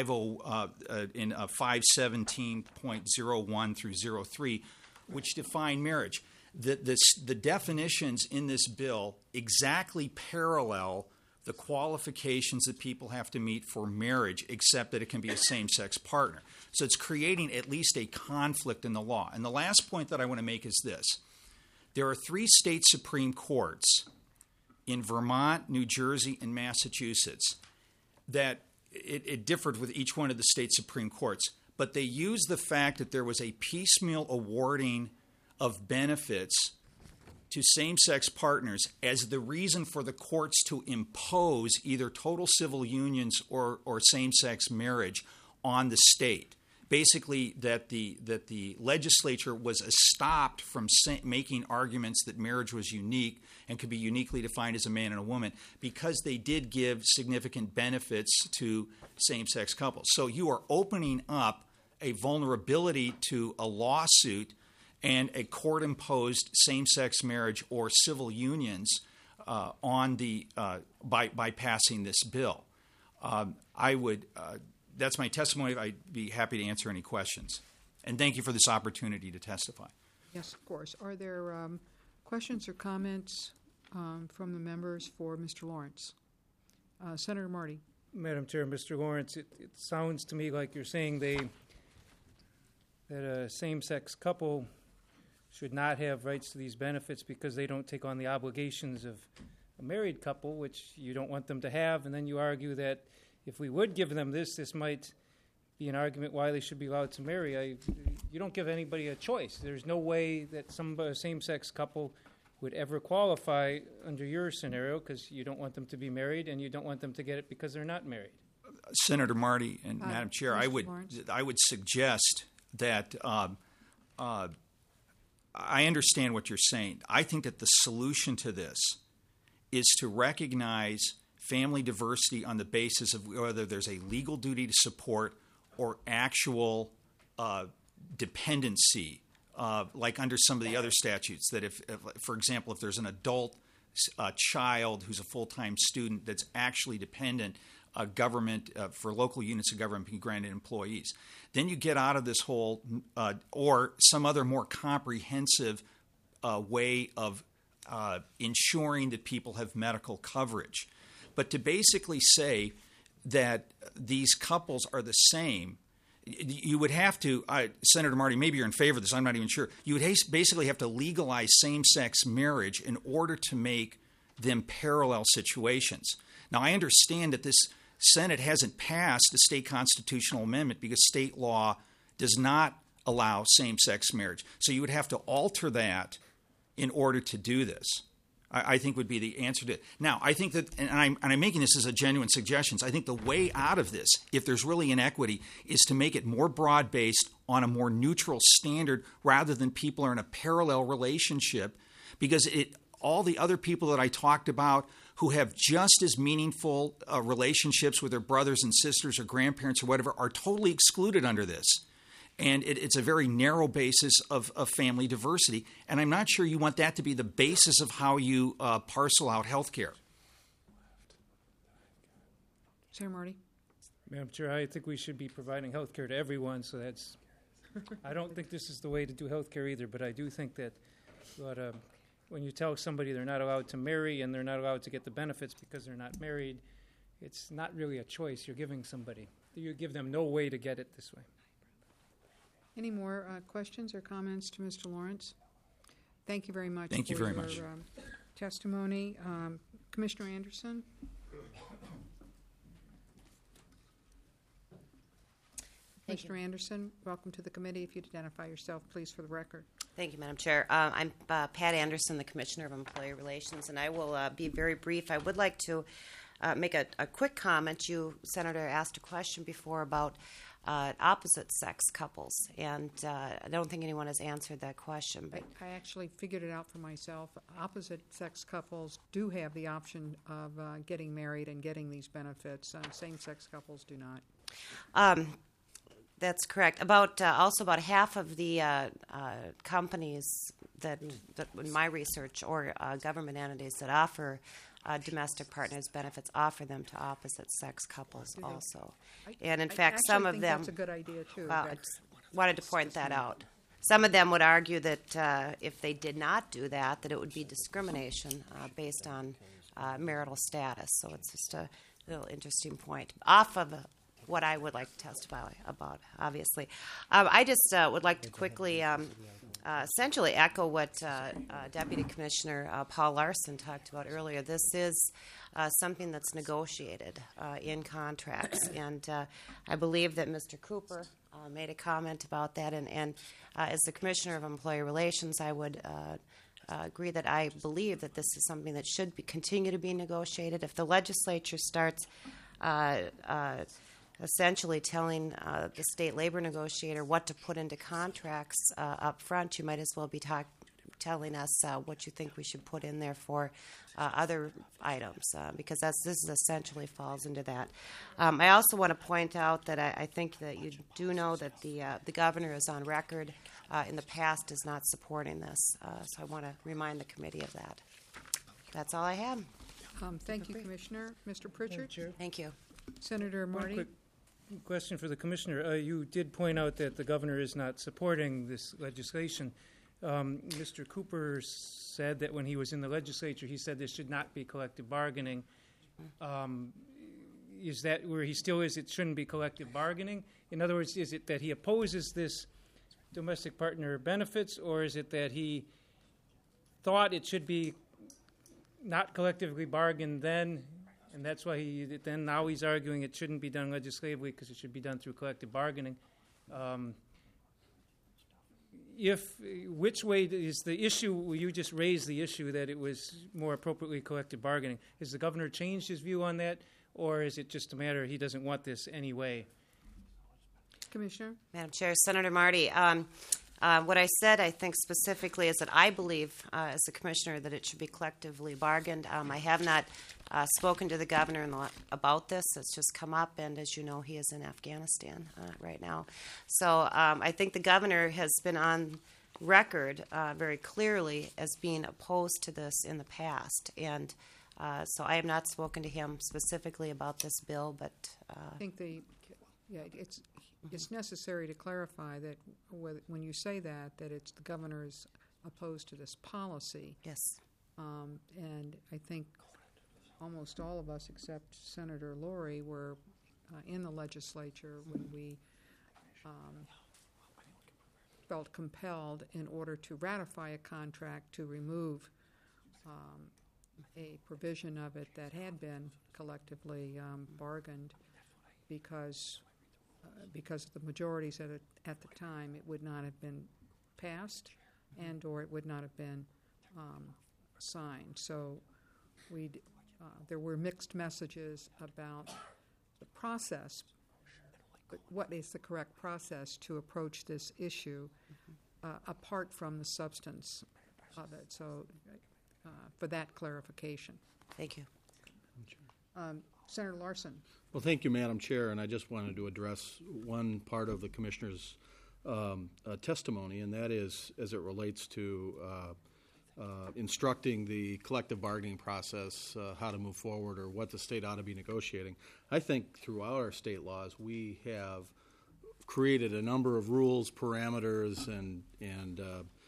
517.01 through 03, which define marriage. The definitions in this bill exactly parallel the qualifications that people have to meet for marriage, except that it can be a same-sex partner. So it's creating at least a conflict in the law. And the last point that I want to make is this. There are 3 state Supreme Courts in Vermont, New Jersey, and Massachusetts that it differed with each one of the state Supreme Courts, but they used the fact that there was a piecemeal awarding of benefits to same-sex partners as the reason for the courts to impose either total civil unions or same-sex marriage on the state. Basically, that the legislature was stopped from making arguments that marriage was unique and could be uniquely defined as a man and a woman because they did give significant benefits to same-sex couples. So you are opening up a vulnerability to a lawsuit and a court-imposed same-sex marriage or civil unions by passing this bill. That's my testimony. I'd be happy to answer any questions. And thank you for this opportunity to testify. Yes, of course. Are there questions or comments from the members for Mr. Lawrence? Senator Marty. Madam Chair, Mr. Lawrence, it sounds to me like you're saying that a same-sex couple should not have rights to these benefits because they don't take on the obligations of a married couple, which you don't want them to have, and then you argue that if we would give them this might be an argument why they should be allowed to marry. You don't give anybody a choice. There's no way that a same-sex couple would ever qualify under your scenario because you don't want them to be married and you don't want them to get it because they're not married. Senator Marty and Madam Chair, I would suggest that I understand what you're saying. I think that the solution to this is to recognize family diversity on the basis of whether there's a legal duty to support or actual dependency, like under some of the other statutes, that if for example, if there's an adult child who's a full-time student that's actually dependent, government for local units of government can grant it employees. Then you get out of this whole or some other more comprehensive way of ensuring that people have medical coverage. But to basically say that these couples are the same, you would have to, Senator Marty, maybe you're in favor of this, I'm not even sure. You would basically have to legalize same-sex marriage in order to make them parallel situations. Now, I understand that this Senate hasn't passed a state constitutional amendment because state law does not allow same-sex marriage. So you would have to alter that in order to do this. I think would be the answer to it. Now, I think that, and I'm making this as a genuine suggestion, I think the way out of this, if there's really inequity, is to make it more broad-based on a more neutral standard rather than people are in a parallel relationship, because all the other people that I talked about who have just as meaningful relationships with their brothers and sisters or grandparents or whatever are totally excluded under this. And it's a very narrow basis of family diversity. And I'm not sure you want that to be the basis of how you parcel out health care. Senator Marty. Madam Chair, I think we should be providing health care to everyone, so that's I don't think this is the way to do health care either, but I do think that when you tell somebody they're not allowed to marry and they're not allowed to get the benefits because they're not married, it's not really a choice you're giving somebody. You give them no way to get it this way. Any more questions or comments to Mr. Lawrence? Thank you very much. Thank you very much. Testimony. Commissioner Anderson. Commissioner Anderson, welcome to the committee. If you'd identify yourself, please, for the record. Thank you, Madam Chair. I'm Pat Anderson, the Commissioner of Employee Relations, and I will be very brief. I would like to make a quick comment. You, Senator, asked a question before about opposite-sex couples, and I don't think anyone has answered that question. But I actually figured it out for myself. Opposite-sex couples do have the option of getting married and getting these benefits. Same-sex couples do not. That's correct. About half of the companies that in my research or government entities that offer domestic partners benefits offer them to opposite-sex couples also. And in fact, some of them. That's a good idea too. I just wanted to point that out. Some of them would argue that if they did not do that, that it would be discrimination based on marital status. So it's just a little interesting point. Off of what I would like to testify about, obviously. I just would like to quickly essentially echo what Deputy Commissioner Paul Larson talked about earlier. This is something that's negotiated in contracts, and I believe that Mr. Cooper made a comment about that, and as the Commissioner of Employee Relations, I would agree that I believe that this is something that should continue to be negotiated. If the legislature starts essentially telling the state labor negotiator what to put into contracts up front, you might as well be telling us what you think we should put in there for other items, because this essentially falls into that. I also want to point out that I think that you do know that the governor is on record in the past as not supporting this, so I want to remind the committee of that. That's all I have. Thank you, Commissioner. Mr. Pritchard? Thank you. Senator Marty? One quick question for the Commissioner. You did point out that the governor is not supporting this legislation. Mr. Cooper said that when he was in the legislature, he said there should not be collective bargaining. Is that where he still is? It shouldn't be collective bargaining? In other words, is it that he opposes this domestic partner benefits, or is it that he thought it should be not collectively bargained then, and that's why now he's arguing it shouldn't be done legislatively because it should be done through collective bargaining? Which way is the issue? You just raised the issue that it was more appropriately collective bargaining. Has the governor changed his view on that, or is it just a matter he doesn't want this anyway? Commissioner? Madam Chair, Senator Marty, what I said, I think specifically, is that I believe, as a commissioner, that it should be collectively bargained. I have not spoken to the governor about this. It's just come up, and as you know, he is in Afghanistan right now. So I think the governor has been on record very clearly as being opposed to this in the past, and so I have not spoken to him specifically about this bill, but I think it's necessary to clarify that when you say that it's the governor's opposed to this policy. Yes. And I think almost all of us, except Senator Laurie, were in the legislature when we felt compelled, in order to ratify a contract, to remove a provision of it that had been collectively bargained, because of the majorities at the time, it would not have been passed, and or it would not have been signed. So there were mixed messages about the process, but what is the correct process to approach this issue apart from the substance of it. So for that clarification. Thank you. Senator Larson. Well, thank you, Madam Chair, and I just wanted to address one part of the Commissioner's testimony, and that is as it relates to instructing the collective bargaining process, how to move forward, or what the state ought to be negotiating. I think throughout our state laws we have created a number of rules, parameters, and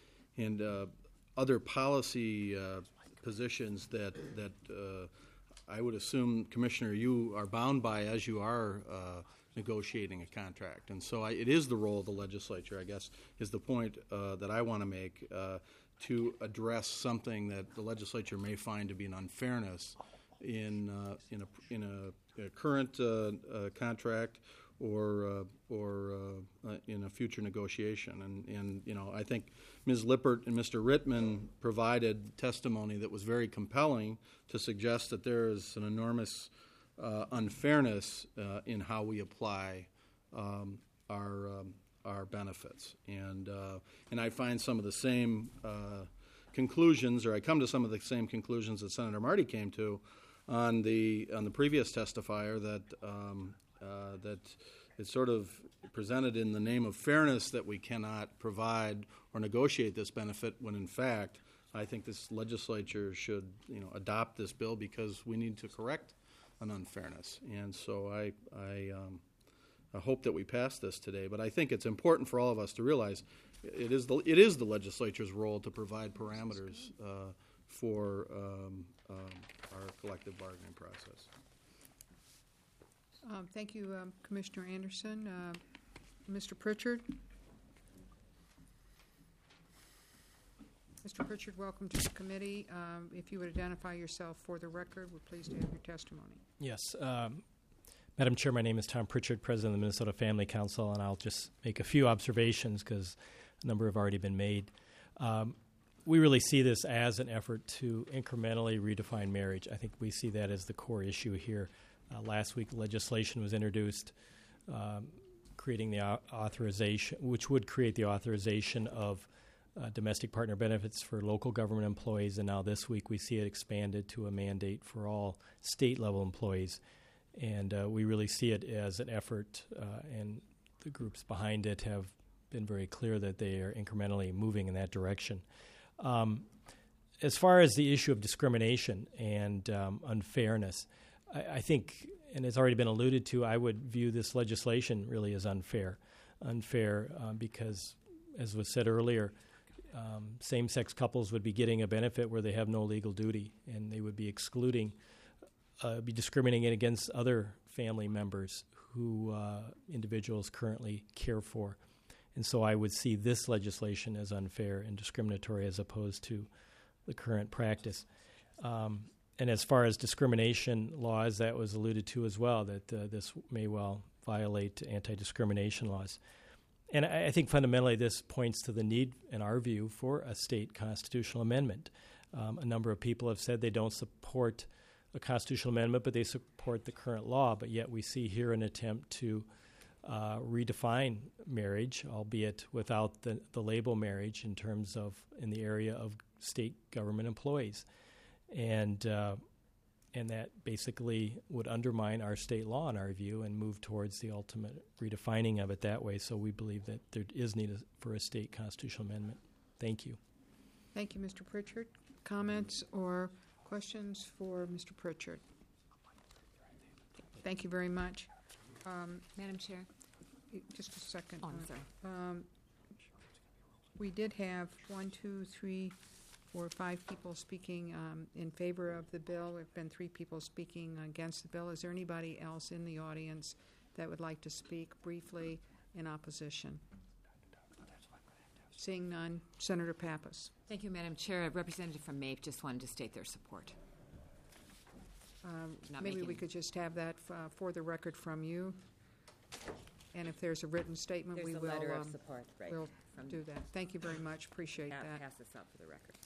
other policy positions that I would assume, Commissioner, you are bound by as you are negotiating a contract. And so it is the role of the legislature, I guess, is the point that I want to make, to address something that the legislature may find to be an unfairness in a current contract or in a future negotiation. And you know, I think Ms. Lippert and Mr. Rittman provided testimony that was very compelling to suggest that there is an enormous unfairness in how we apply our benefits. And I find some of the same conclusions, or I come to some of the same conclusions that Senator Marty came to on the previous testifier, that it's sort of presented in the name of fairness that we cannot provide or negotiate this benefit, when in fact I think this legislature should adopt this bill because we need to correct an unfairness. And so I hope that we pass this today. But I think it's important for all of us to realize it is the legislature's role to provide parameters for our collective bargaining process. Thank you, Commissioner Anderson. Mr. Pritchard? Mr. Pritchard, welcome to the committee. If you would identify yourself for the record, we're pleased to have your testimony. Yes. Madam Chair, my name is Tom Pritchard, President of the Minnesota Family Council, and I'll just make a few observations because a number have already been made. We really see this as an effort to incrementally redefine marriage. I think we see that as the core issue here. Last week, legislation was introduced creating the authorization, which would create the authorization of domestic partner benefits for local government employees, and now this week we see it expanded to a mandate for all state-level employees. And we really see it as an effort, and the groups behind it have been very clear that they are incrementally moving in that direction. As far as the issue of discrimination and unfairness, I think, and it's already been alluded to, I would view this legislation really as unfair. Because, as was said earlier, same-sex couples would be getting a benefit where they have no legal duty, and they would be be discriminating against other family members who individuals currently care for. And so I would see this legislation as unfair and discriminatory as opposed to the current practice. And as far as discrimination laws, that was alluded to as well, that this may well violate anti-discrimination laws. And I think fundamentally this points to the need, in our view, for a state constitutional amendment. A number of people have said they don't support a constitutional amendment, but they support the current law. But yet we see here an attempt to redefine marriage, albeit without the label marriage in terms of in the area of state government employees. And that basically would undermine our state law in our view and move towards the ultimate redefining of it that way. So we believe that there is need for a state constitutional amendment. Thank you. Thank you, Mr. Pritchard. Comments or questions for Mr. Pritchard? Thank you very much. Madam Chair? Just a second. Oh, I'm sorry. We did have 1, 2, 3, 4, 5 people speaking in favor of the bill. There have been 3 people speaking against the bill. Is there anybody else in the audience that would like to speak briefly in opposition? Seeing none, Senator Pappas. Thank you, Madam Chair. A representative from MAPE just wanted to state their support. Maybe we could just have that for the record from you. And if there's a written statement, we will. There's a letter of support, right? We'll do that. Thank you very much. Appreciate that. Pass this out for the record.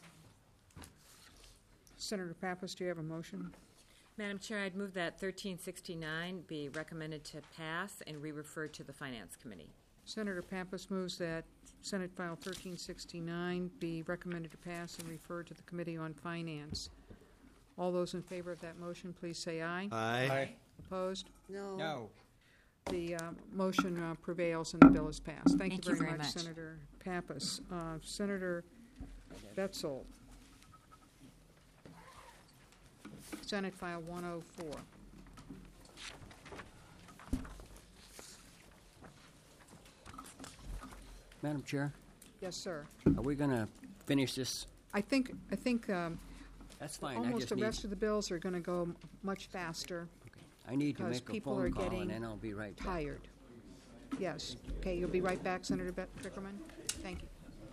Senator Pappas, do you have a motion? Madam Chair, I'd move that 1369 be recommended to pass and re-referred to the Finance Committee. Senator Pappas moves that Senate File 1369 be recommended to pass and referred to the Committee on Finance. All those in favor of that motion, please say aye. Aye. Aye. Opposed? No. No. The motion prevails and the bill is passed. Thank you very much, Senator Pappas. Senator Betzold. Senate File 104. Madam Chair, Yes, sir. are we going to finish this? I think That's fine. almost the rest of the bills are going to go much faster. I need to because make a people phone are call getting and then I'll be right back. tired. Yes. Okay, you'll be right back, Senator Bickerman. Thank you.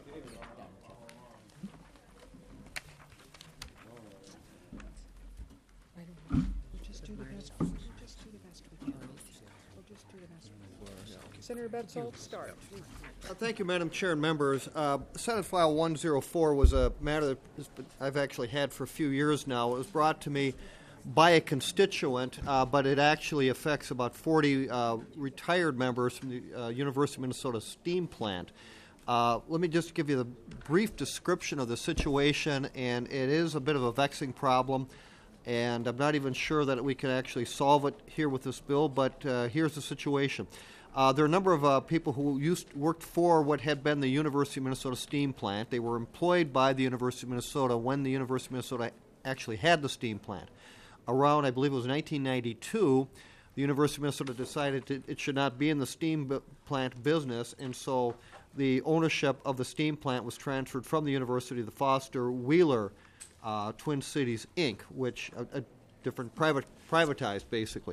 We'll just do the best. We'll just do the best we can. We'll just do the best we can. Senator Betzold, start. Thank you, Madam Chair and members. Senate File 104 was a matter that I've actually had for a few years now. It was brought to me by a constituent, but it actually affects about 40 retired members from the University of Minnesota steam plant. Let me just give you the brief description of the situation, and it is a bit of a vexing problem, and I'm not even sure that we can actually solve it here with this bill, but here's the situation. There are a number of people who worked for what had been the University of Minnesota steam plant. They were employed by the University of Minnesota when the University of Minnesota actually had the steam plant. Around, I believe it was 1992, the University of Minnesota decided it should not be in the steam plant business, and so the ownership of the steam plant was transferred from the university to the Foster Wheeler Twin Cities, Inc., which a different privatized, basically.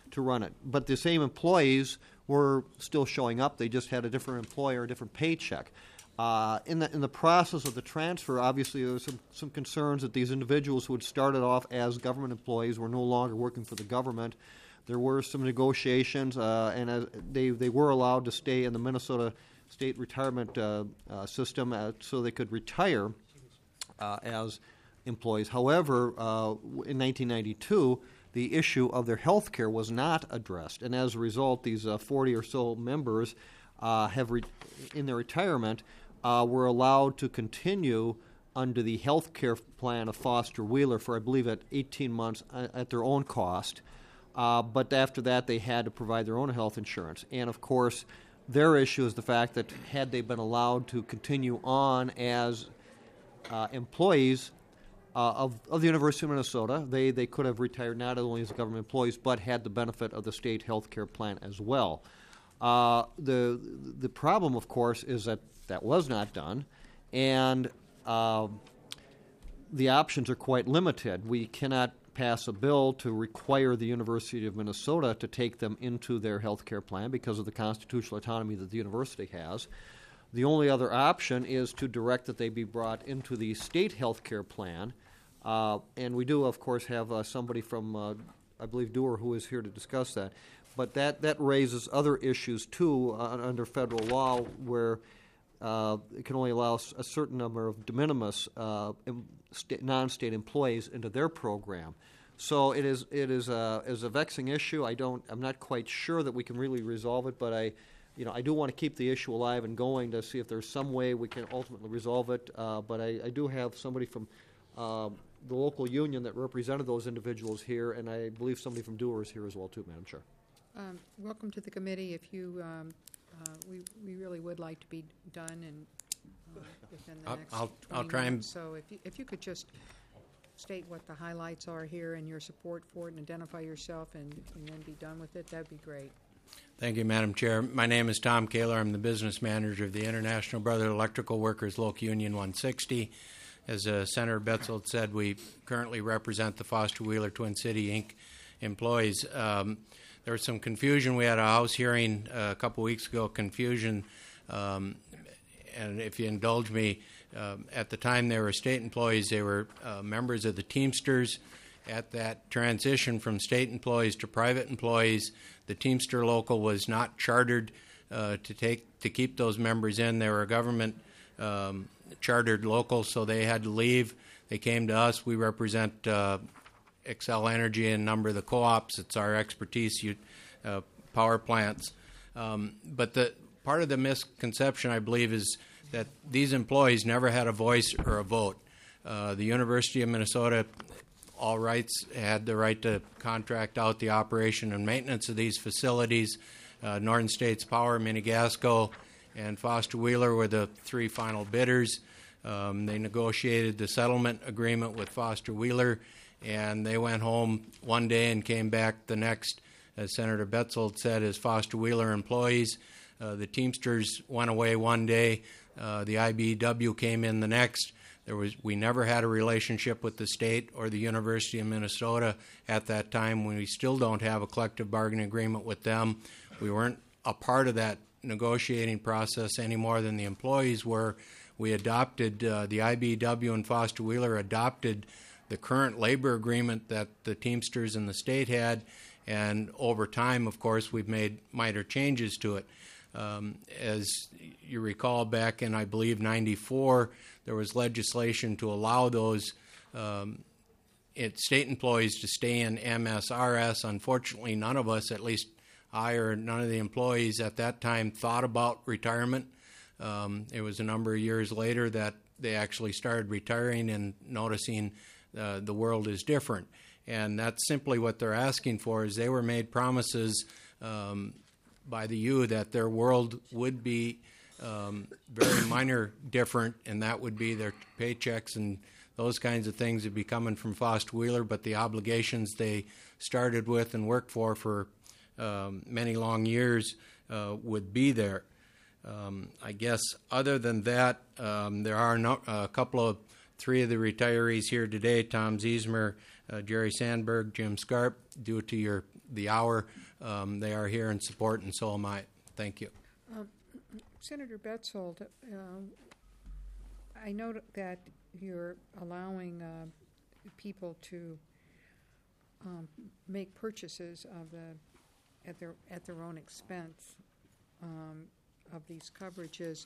to run it. But the same employees were still showing up. They just had a different employer, a different paycheck. In the process of the transfer, obviously there was some concerns that these individuals who had started off as government employees were no longer working for the government. There were some negotiations, and they were allowed to stay in the Minnesota State Retirement System so they could retire as employees. However, in 1992, the issue of their health care was not addressed, and as a result, these 40 or so members in their retirement were allowed to continue under the health care plan of Foster Wheeler for, I believe, at 18 months at their own cost. But after that, they had to provide their own health insurance. And, of course, their issue is the fact that had they been allowed to continue on as employees of the University of Minnesota, they could have retired not only as government employees but had the benefit of the state health care plan as well. The problem, of course, is that was not done, and the options are quite limited. We cannot pass a bill to require the University of Minnesota to take them into their health care plan because of the constitutional autonomy that the university has. The only other option is to direct that they be brought into the state health care plan, and we do, of course, have somebody from, I believe, Dewar, who is here to discuss that. But that raises other issues, too, under federal law, where it can only allow a certain number of de minimis non-state employees into their program. So it is a vexing issue. I'm not quite sure that we can really resolve it, but I do want to keep the issue alive and going to see if there's some way we can ultimately resolve it. But I do have somebody from the local union that represented those individuals here, and I believe somebody from Dewar is here as well, too, Madam Chair. Welcome to the committee. If you, we really would like to be done and within the next 20 I'll try and. minutes. So if you could just state what the highlights are here and your support for it, and identify yourself, and then be done with it, that'd be great. Thank you, Madam Chair. My name is Tom Kaler. I'm the business manager of the International Brotherhood of Electrical Workers Local Union 160. As Senator Betzold said, we currently represent the Foster Wheeler Twin City Inc. employees. There was some confusion. We had a House hearing a couple weeks ago, and if you indulge me, at the time they were state employees, they were members of the Teamsters. At that transition from state employees to private employees, the Teamster local was not chartered to keep those members in. They were a government chartered local, so they had to leave. They came to us. We represent Xcel Energy and a number of the co-ops. It's our expertise, power plants. But the part of the misconception, I believe, is that these employees never had a voice or a vote. The University of Minnesota, all rights, had the right to contract out the operation and maintenance of these facilities. Northern States Power, Minigasco, and Foster Wheeler were the three final bidders. They negotiated the settlement agreement with Foster Wheeler, and they went home one day and came back the next, as Senator Betzold said, as Foster Wheeler employees. The Teamsters went away one day. The IBEW came in the next. We never had a relationship with the state or the University of Minnesota at that time. We still don't have a collective bargaining agreement with them. We weren't a part of that negotiating process any more than the employees were. We adopted, the IBEW and Foster Wheeler adopted the current labor agreement that the Teamsters and the state had, and over time, of course, we've made minor changes to it. As you recall, back in, I believe, 94, there was legislation to allow those state employees to stay in MSRS. Unfortunately, none of us, at least I or none of the employees at that time, thought about retirement. It was a number of years later that they actually started retiring and noticing the world is different. And that's simply what they're asking for, is they were made promises by the U that their world would be very minor different, and that would be their paychecks and those kinds of things would be coming from Foster Wheeler, but the obligations they started with and worked for many long years would be there. I guess other than that, there are a couple of three of the retirees here today, Tom Ziesmer, Jerry Sandberg, Jim Scarp. Due to the hour, they are here in support, and so am I. Thank you. Senator Betzold, I know that you're allowing people to make purchases of at their own expense of these coverages.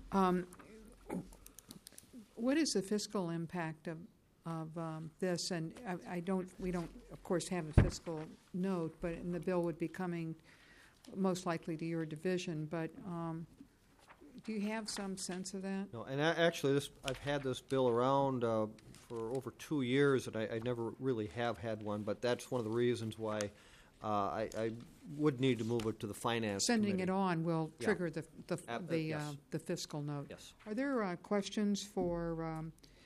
What is the fiscal impact of this? And we don't, of course, have a fiscal note, but and the bill would be coming most likely to your division. But do you have some sense of that? No, and actually, I've had this bill around for over 2 years, and I never really have had one. But that's one of the reasons why I would need to move it to the finance. Sending committee. it on will trigger Yes. the fiscal note. Yes. Are there questions for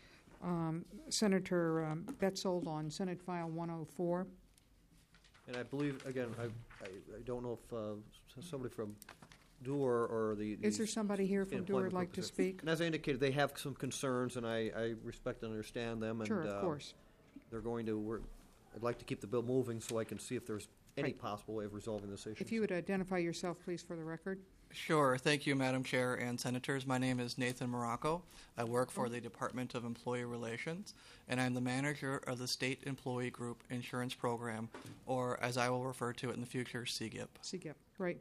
Senator Betzold on Senate File 104? And I believe, again, I don't know if somebody from Dewar or the... Is there somebody here from Dewar who'd like to speak? And as I indicated, they have some concerns, and I respect and understand them. And, sure, of course. They're going to... I'd like to keep the bill moving so I can see if there's any possible way of resolving this issue. If you would identify yourself, please, for the record. Sure. Thank you, Madam Chair and Senators. My name is Nathan Morocco. I work for the Department of Employee Relations, and I'm the manager of the State Employee Group Insurance Program, or as I will refer to it in the future, CGIP. CGIP, right.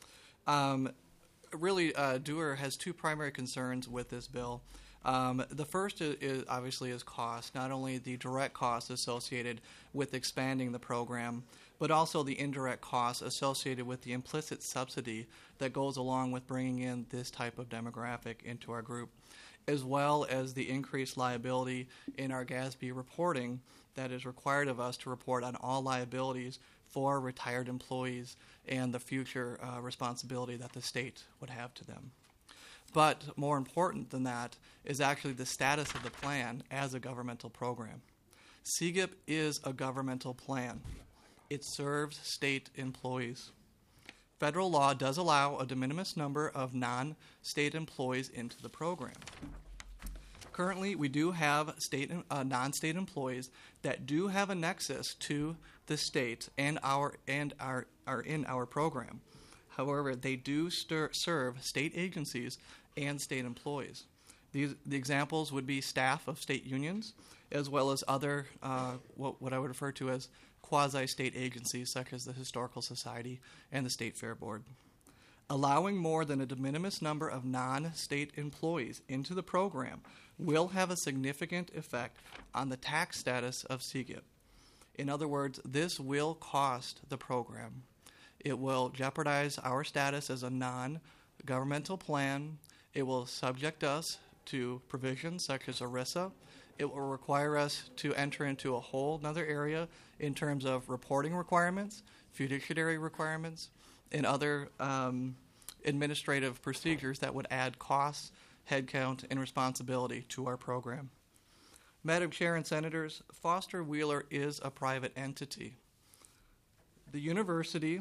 Really, Dewar has two primary concerns with this bill. The first is obviously cost, not only the direct costs associated with expanding the program, but also the indirect costs associated with the implicit subsidy that goes along with bringing in this type of demographic into our group, as well as the increased liability in our GASB reporting that is required of us to report on all liabilities for retired employees and the future responsibility that the state would have to them. But more important than that is actually the status of the plan as a governmental program. CGIP is a governmental plan. It serves state employees. Federal law does allow a de minimis number of non-state employees into the program. Currently, we do have non-state employees that do have a nexus to the state and are in our program. However, they do serve state agencies and state employees. The examples would be staff of state unions, as well as other what I would refer to as quasi-state agencies, such as the Historical Society and the State Fair Board. Allowing more than a de minimis number of non-state employees into the program will have a significant effect on the tax status of CGIP. In other words, this will cost the program. It will jeopardize our status as a non-governmental plan. It will subject us to provisions such as ERISA. It will require us to enter into a whole other area in terms of reporting requirements, fiduciary requirements, and other administrative procedures that would add costs, headcount, and responsibility to our program. Madam Chair and Senators, Foster Wheeler is a private entity. The university,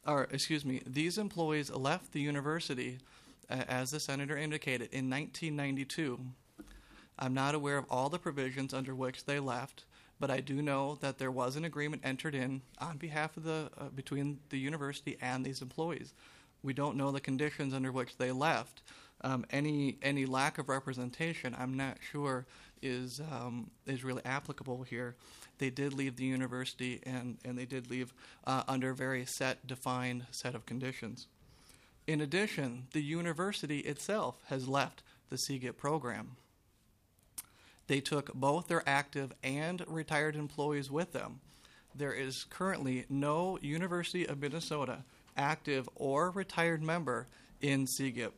these employees left the university, as the Senator indicated, in 1992. I'm not aware of all the provisions under which they left, but I do know that there was an agreement entered in on behalf of between the university and these employees. We don't know the conditions under which they left. Any lack of representation, I'm not sure, is really applicable here. They did leave the university, and they did leave under a very defined set of conditions. In addition, the university itself has left the CGIP program. They took both their active and retired employees with them. There is currently no University of Minnesota active or retired member in CGIP.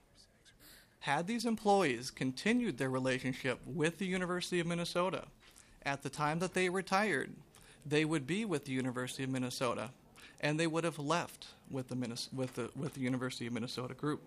Had these employees continued their relationship with the University of Minnesota at the time that they retired, they would be with the University of Minnesota, and they would have left with the University of Minnesota group.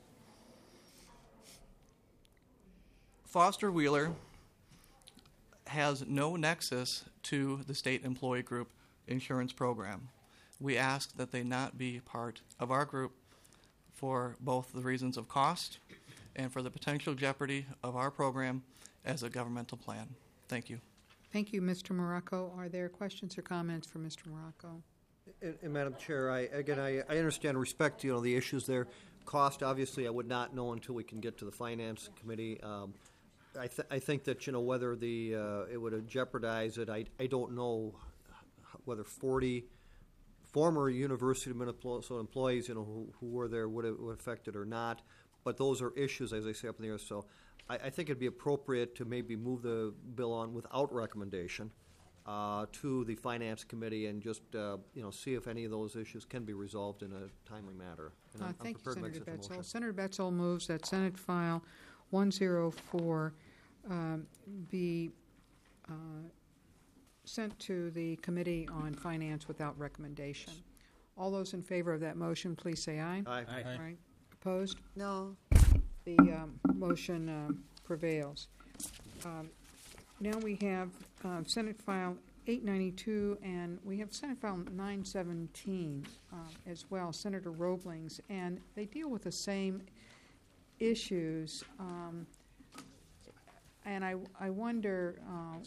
Foster Wheeler has no nexus to the state employee group insurance program. We ask that they not be part of our group for both the reasons of cost and for the potential jeopardy of our program as a governmental plan. Thank you. Thank you, Mr. Morocco. Are there questions or comments for Mr. Morocco? And Madam Chair, I understand and respect the issues there. Cost, obviously, I would not know until we can get to the Finance Committee. I think that whether it would jeopardize it. I don't know whether 40 former University of Minnesota employees who were there would affect it or not. But those are issues, as I say, up in the air. So I think it'd be appropriate to maybe move the bill on without recommendation to the Finance Committee and just see if any of those issues can be resolved in a timely manner. And I'm Thank you, prepared to make Senator such a Betzel. motion. Senator Betzel moves that Senate File 104 be sent to the Committee on Finance without recommendation. All those in favor of that motion, please say aye. Aye. Aye. Right. Opposed? No. The motion prevails. Now we have Senate File 892, and we have Senate File 917 as well, Senator Roebling's, and they deal with the same issues. And I wonder,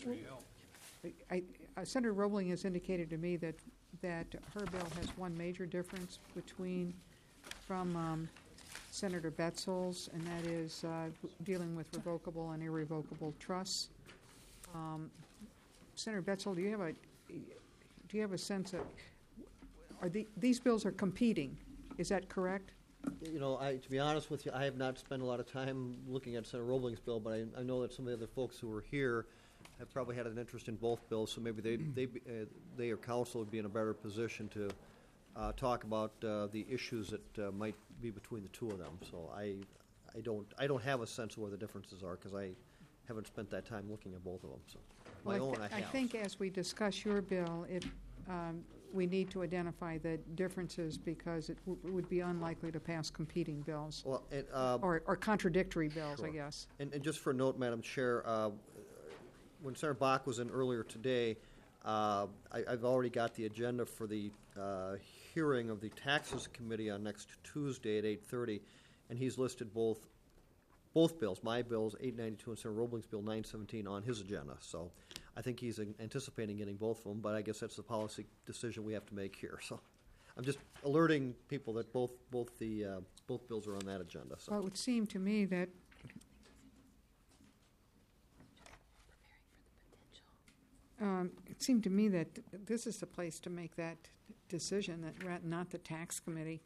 Senator Roebling has indicated to me that her bill has one major difference from Senator Betzel's, and that is dealing with revocable and irrevocable trusts. Senator Betzel, do you have a sense of these bills are competing? Is that correct? To be honest with you, I have not spent a lot of time looking at Senator Roebling's bill, but I know that some of the other folks who were here have probably had an interest in both bills, so maybe they or council would be in a better position to talk about the issues that might be between the two of them. So I don't have a sense of where the differences are because I haven't spent that time looking at both of them. So I think as we discuss your bill, we need to identify the differences because it would be unlikely to pass competing bills or contradictory bills, sure. I guess. And just for a note, Madam Chair, when Senator Bach was in earlier today, I've already got the agenda for the hearing of the Taxes Committee on next Tuesday at 8:30, and he's listed both bills, my bills 892 and Senator Roebling's bill 917 on his agenda. So I think he's anticipating getting both of them, but I guess that's the policy decision we have to make here. So I'm just alerting people that both bills are on that agenda. So. Well, it would seem to me that this is the place to make that decision, not the Tax Committee.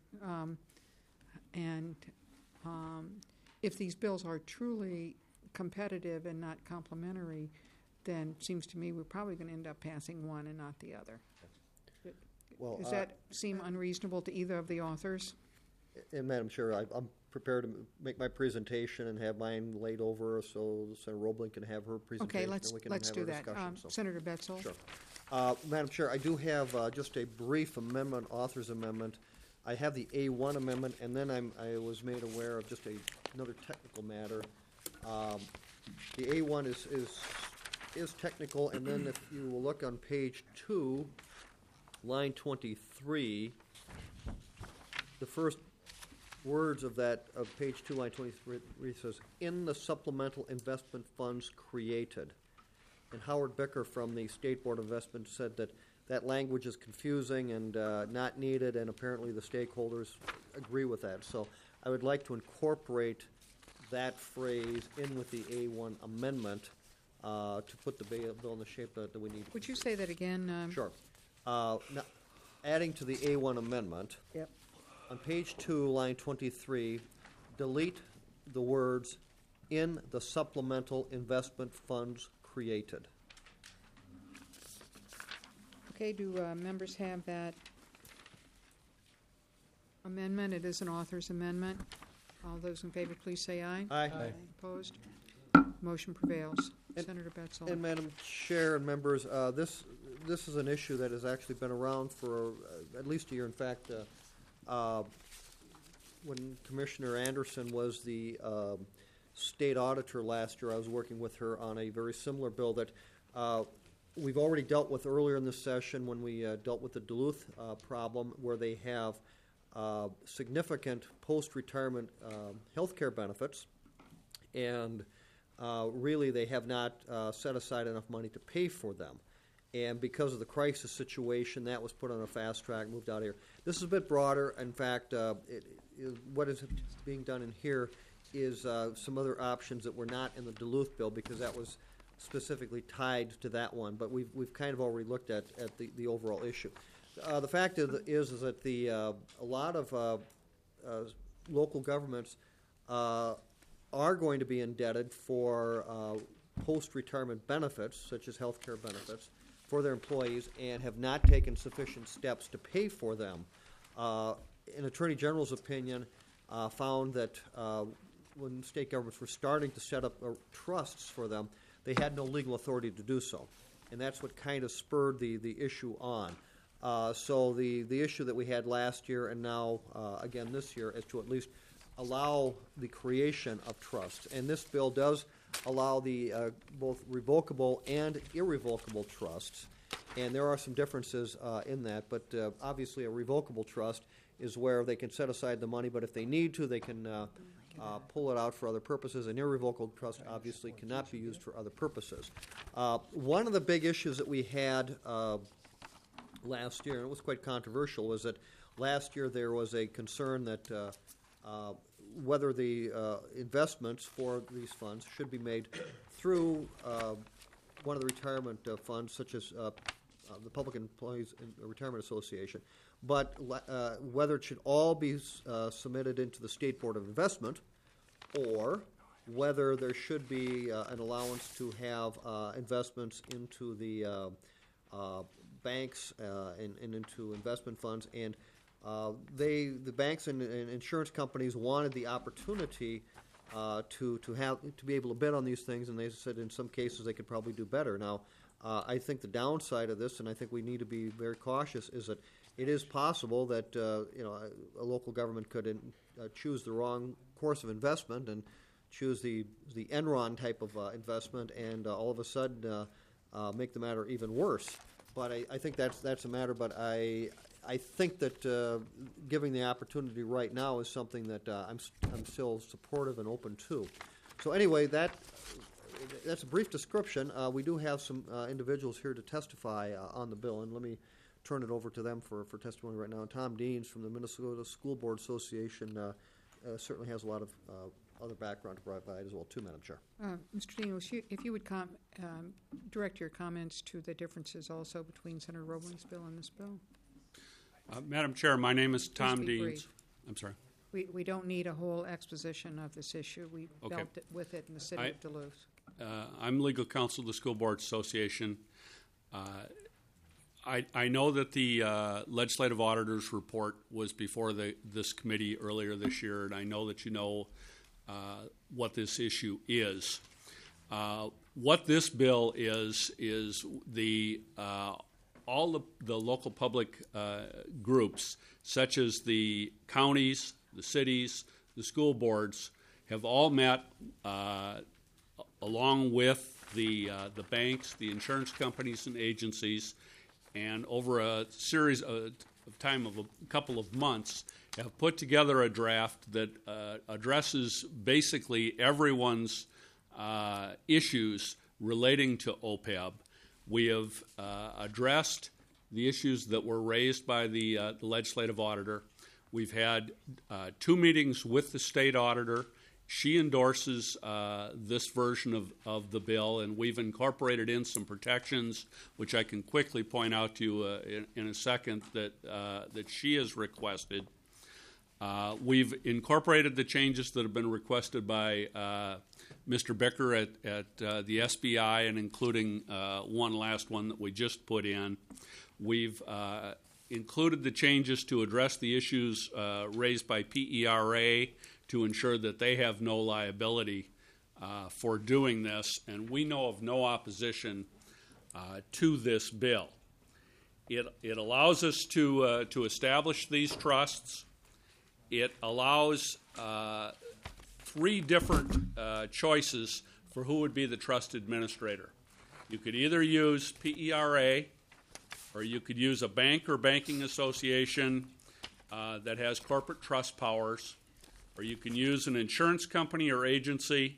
If these bills are truly competitive and not complementary, then it seems to me we're probably going to end up passing one and not the other. Well, does that seem unreasonable to either of the authors? And Madam Chair, I'm prepared to make my presentation and have mine laid over so Senator Roebling can have her presentation. Okay, and we can let's have do our that. discussion, Senator Betzel. Sure. Madam Chair, I do have just a brief amendment, author's amendment. I have the A1 amendment, and then I was made aware of just another technical matter. The A1 is technical, and then if you will look on page 2, line 23, the first words of page 2, line 23 says, "In the supplemental investment funds created." And Howard Bicker from the State Board of Investment said that language is confusing and not needed, and apparently the stakeholders agree with that. So I would like to incorporate that phrase in with the A1 amendment to put the bill in the shape that we need. Would you say that again? Sure. Now, adding to the A1 amendment, yep. On page 2, line 23, delete the words "in the supplemental investment funds created." Okay, do members have that amendment? It is an author's amendment. All those in favor, please say aye. Aye. Opposed? Motion prevails. Senator Betzel. And Madam Chair and members, this is an issue that has actually been around for at least a year. In fact, when Commissioner Anderson was the state auditor last year, I was working with her on a very similar bill that we've already dealt with earlier in this session when we dealt with the Duluth problem, where they have significant post-retirement health care benefits, and really they have not set aside enough money to pay for them. And because of the crisis situation, that was put on a fast track, moved out of here. This is a bit broader. In fact, what is being done in here is some other options that were not in the Duluth bill, because that was specifically tied to that one. But we've kind of already looked at the overall issue. The fact is that a lot of local governments are going to be indebted for post-retirement benefits, such as health care benefits, for their employees, and have not taken sufficient steps to pay for them. An Attorney General's opinion found that when state governments were starting to set up trusts for them, they had no legal authority to do so. And that's what kind of spurred the issue on. So the issue that we had last year and now again this year is to at least allow the creation of trusts. And this bill does allow the both revocable and irrevocable trusts. And there are some differences in that, but obviously a revocable trust is where they can set aside the money, but if they need to, they can pull it out for other purposes. An irrevocable trust obviously cannot be used for other purposes. One of the big issues that we had last year, and it was quite controversial, was that last year there was a concern that whether the investments for these funds should be made through one of the retirement funds, such as the Public Employees Retirement Association, but whether it should all be submitted into the State Board of Investment, or whether there should be an allowance to have investments into the banks and into investment funds. And the banks and insurance companies wanted the opportunity to be able to bid on these things, and they said in some cases they could probably do better. Now, I think the downside of this, and I think we need to be very cautious, is that it is possible that a local government could choose the wrong course of investment and choose the Enron type of investment, and all of a sudden make the matter even worse. But I think that's a matter. But I think that giving the opportunity right now is something that I'm still supportive and open to. So anyway, that's a brief description. We do have some individuals here to testify on the bill, and let me turn it over to them for testimony right now. Tom Deans from the Minnesota School Board Association certainly has a lot of other background to provide as well, too, Madam Chair. Mr. Dean, if you would direct your comments to the differences also between Senator Roebling's bill and this bill. Madam Chair, my name is Tom Please be Deans. brief. I'm sorry. We don't need a whole exposition of this issue. We dealt with it in the city of Duluth. I'm legal counsel of the School Board Association. I know that the legislative auditor's report was before this committee earlier this year, and I know that you know what this issue is. What this bill is all the local public groups, such as the counties, the cities, the school boards, have all met along with the banks, the insurance companies and agencies, and over a series of time of a couple of months have put together a draft that addresses basically everyone's issues relating to OPEB. We have addressed the issues that were raised by the legislative auditor. We've had 2 meetings with the state auditor. She endorses this version of the bill, and we've incorporated in some protections, which I can quickly point out to you in a second, that she has requested. We've incorporated the changes that have been requested by Mr. Bicker at the SBI, and including one last one that we just put in. We've included the changes to address the issues raised by PERA to ensure that they have no liability for doing this, and we know of no opposition to this bill. It allows us to establish these trusts. It allows 3 different choices for who would be the trust administrator. You could either use PERA, or you could use a bank or banking association that has corporate trust powers, or you can use an insurance company or agency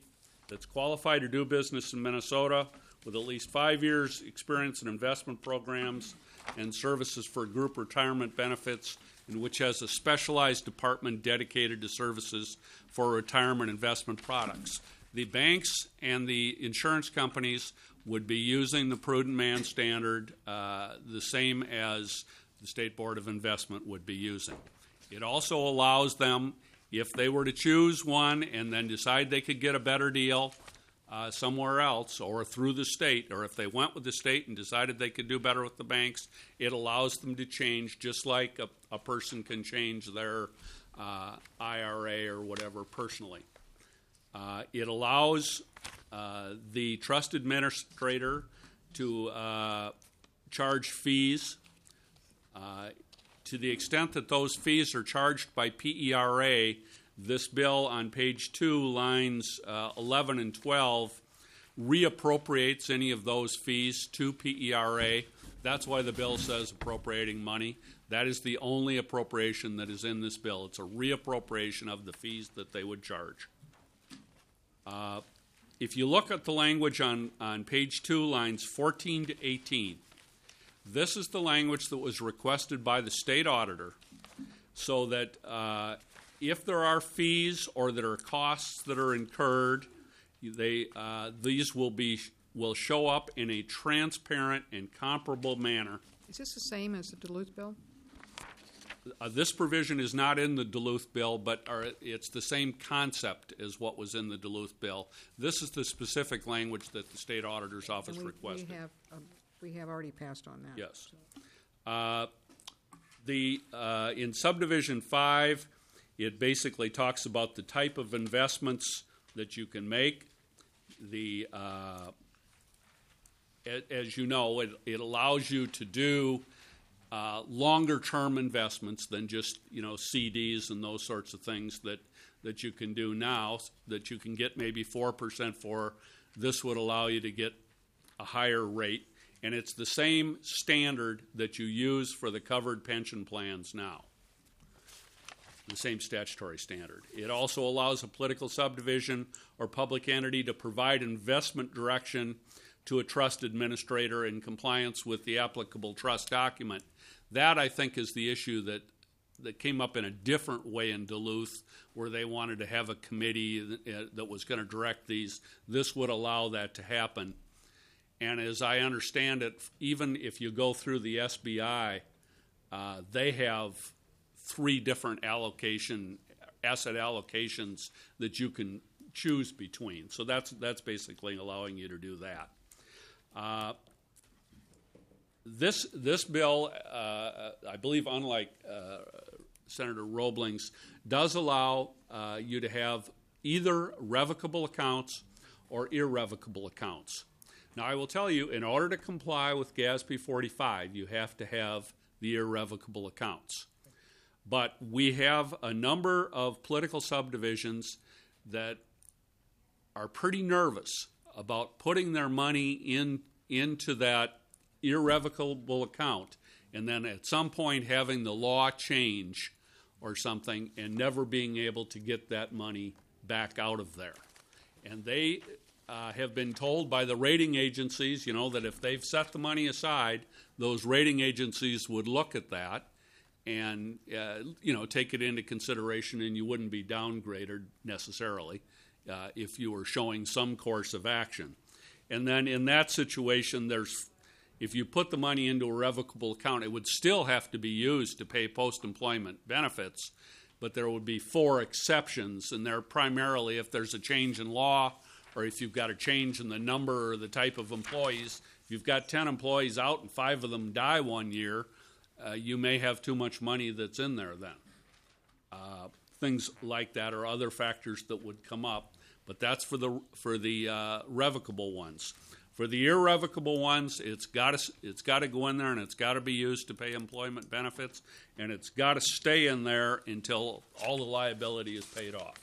that's qualified to do business in Minnesota with at least 5 years' experience in investment programs and services for group retirement benefits, and which has a specialized department dedicated to services for retirement investment products. The banks and the insurance companies would be using the prudent man standard the same as the State Board of Investment would be using. It also allows them, if they were to choose one and then decide they could get a better deal somewhere else or through the state, or if they went with the state and decided they could do better with the banks, it allows them to change just like a person can change their IRA or whatever personally. It allows the trust administrator to charge fees to the extent that those fees are charged by PERA. This bill on page 2, lines 11 and 12, reappropriates any of those fees to PERA. That's why the bill says appropriating money. That is the only appropriation that is in this bill. It's a reappropriation of the fees that they would charge. If you look at the language on page 2, lines 14 to 18, this is the language that was requested by the state auditor, so that if there are fees or there are costs that are incurred, these will show up in a transparent and comparable manner. Is this the same as the Duluth bill? This provision is not in the Duluth bill, but it's the same concept as what was in the Duluth bill. This is the specific language that the state auditor's office requested. We have already passed on that. Yes. In subdivision 5, it basically talks about the type of investments that you can make. As you know, it allows you to do longer-term investments than just CDs and those sorts of things that you can do now, that you can get maybe 4% for. This would allow you to get a higher rate, and it's the same standard that you use for the covered pension plans now, the same statutory standard. It also allows a political subdivision or public entity to provide investment direction to a trust administrator in compliance with the applicable trust document. That, I think, is the issue that came up in a different way in Duluth, where they wanted to have a committee that was going to direct these. This would allow that to happen. And as I understand it, even if you go through the SBI, they have 3 different asset allocations that you can choose between. So that's basically allowing you to do that. This bill, I believe, unlike Senator Roebling's, does allow you to have either revocable accounts or irrevocable accounts. Now, I will tell you, in order to comply with GASB 45, you have to have the irrevocable accounts. But we have a number of political subdivisions that are pretty nervous about putting their money into that irrevocable account and then at some point having the law change or something and never being able to get that money back out of there. And they have been told by the rating agencies, that if they've set the money aside, those rating agencies would look at that and, take it into consideration, and you wouldn't be downgraded necessarily if you were showing some course of action. And then in that situation, if you put the money into a revocable account, it would still have to be used to pay post-employment benefits, but there would be 4 exceptions, and they're primarily if there's a change in law or if you've got a change in the number or the type of employees. If you've got 10 employees out and 5 of them die one year, you may have too much money that's in there then. Things like that or other factors that would come up, but that's for the revocable ones. For the irrevocable ones, it's got to go in there, and it's got to be used to pay employment benefits, and it's got to stay in there until all the liability is paid off.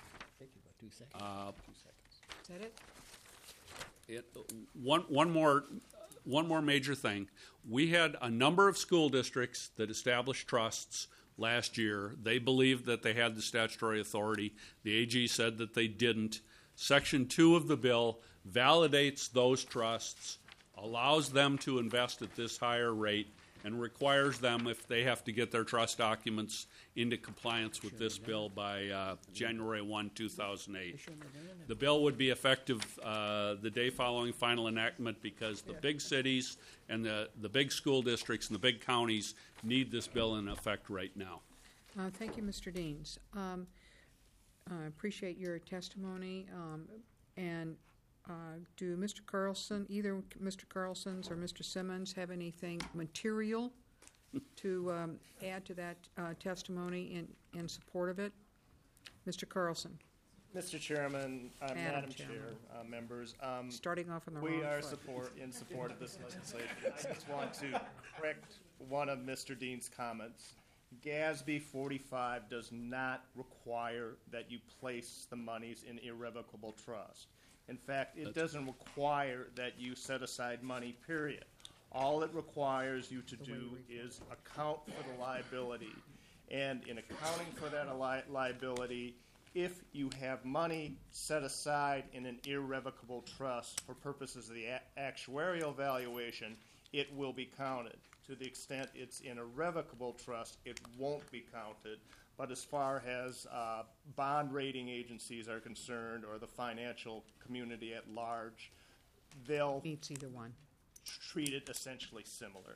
Is that it? One more major thing. We had a number of school districts that established trusts last year. They believed that they had the statutory authority. The AG said that they didn't. Section 2 of the bill validates those trusts, allows them to invest at this higher rate, and requires them, if they have to get their trust documents into compliance with this bill by January 1, 2008. The bill would be effective the day following final enactment because the big cities and the big school districts and the big counties need this bill in effect right now. Thank you, Mr. Deans. I appreciate your testimony. And do Mr. Carlson, either Mr. Carlson's or Mr. Simmons, have anything material to add to that testimony in support of it? Mr. Carlson. Mr. Chairman, Madam Chair, members. Starting off on the we wrong are foot. in support of this legislation. I just want to correct one of Mr. Dean's comments. GASB 45 does not require that you place the monies in irrevocable trust. In fact, it doesn't require that you set aside money, period. All it requires you to do is account for the liability. And in accounting for that liability, if you have money set aside in an irrevocable trust for purposes of the actuarial valuation, it will be counted. To the extent it's in a revocable trust, it won't be counted. But as far as bond rating agencies are concerned, or the financial community at large, they'll meets either one. Treat it essentially similar.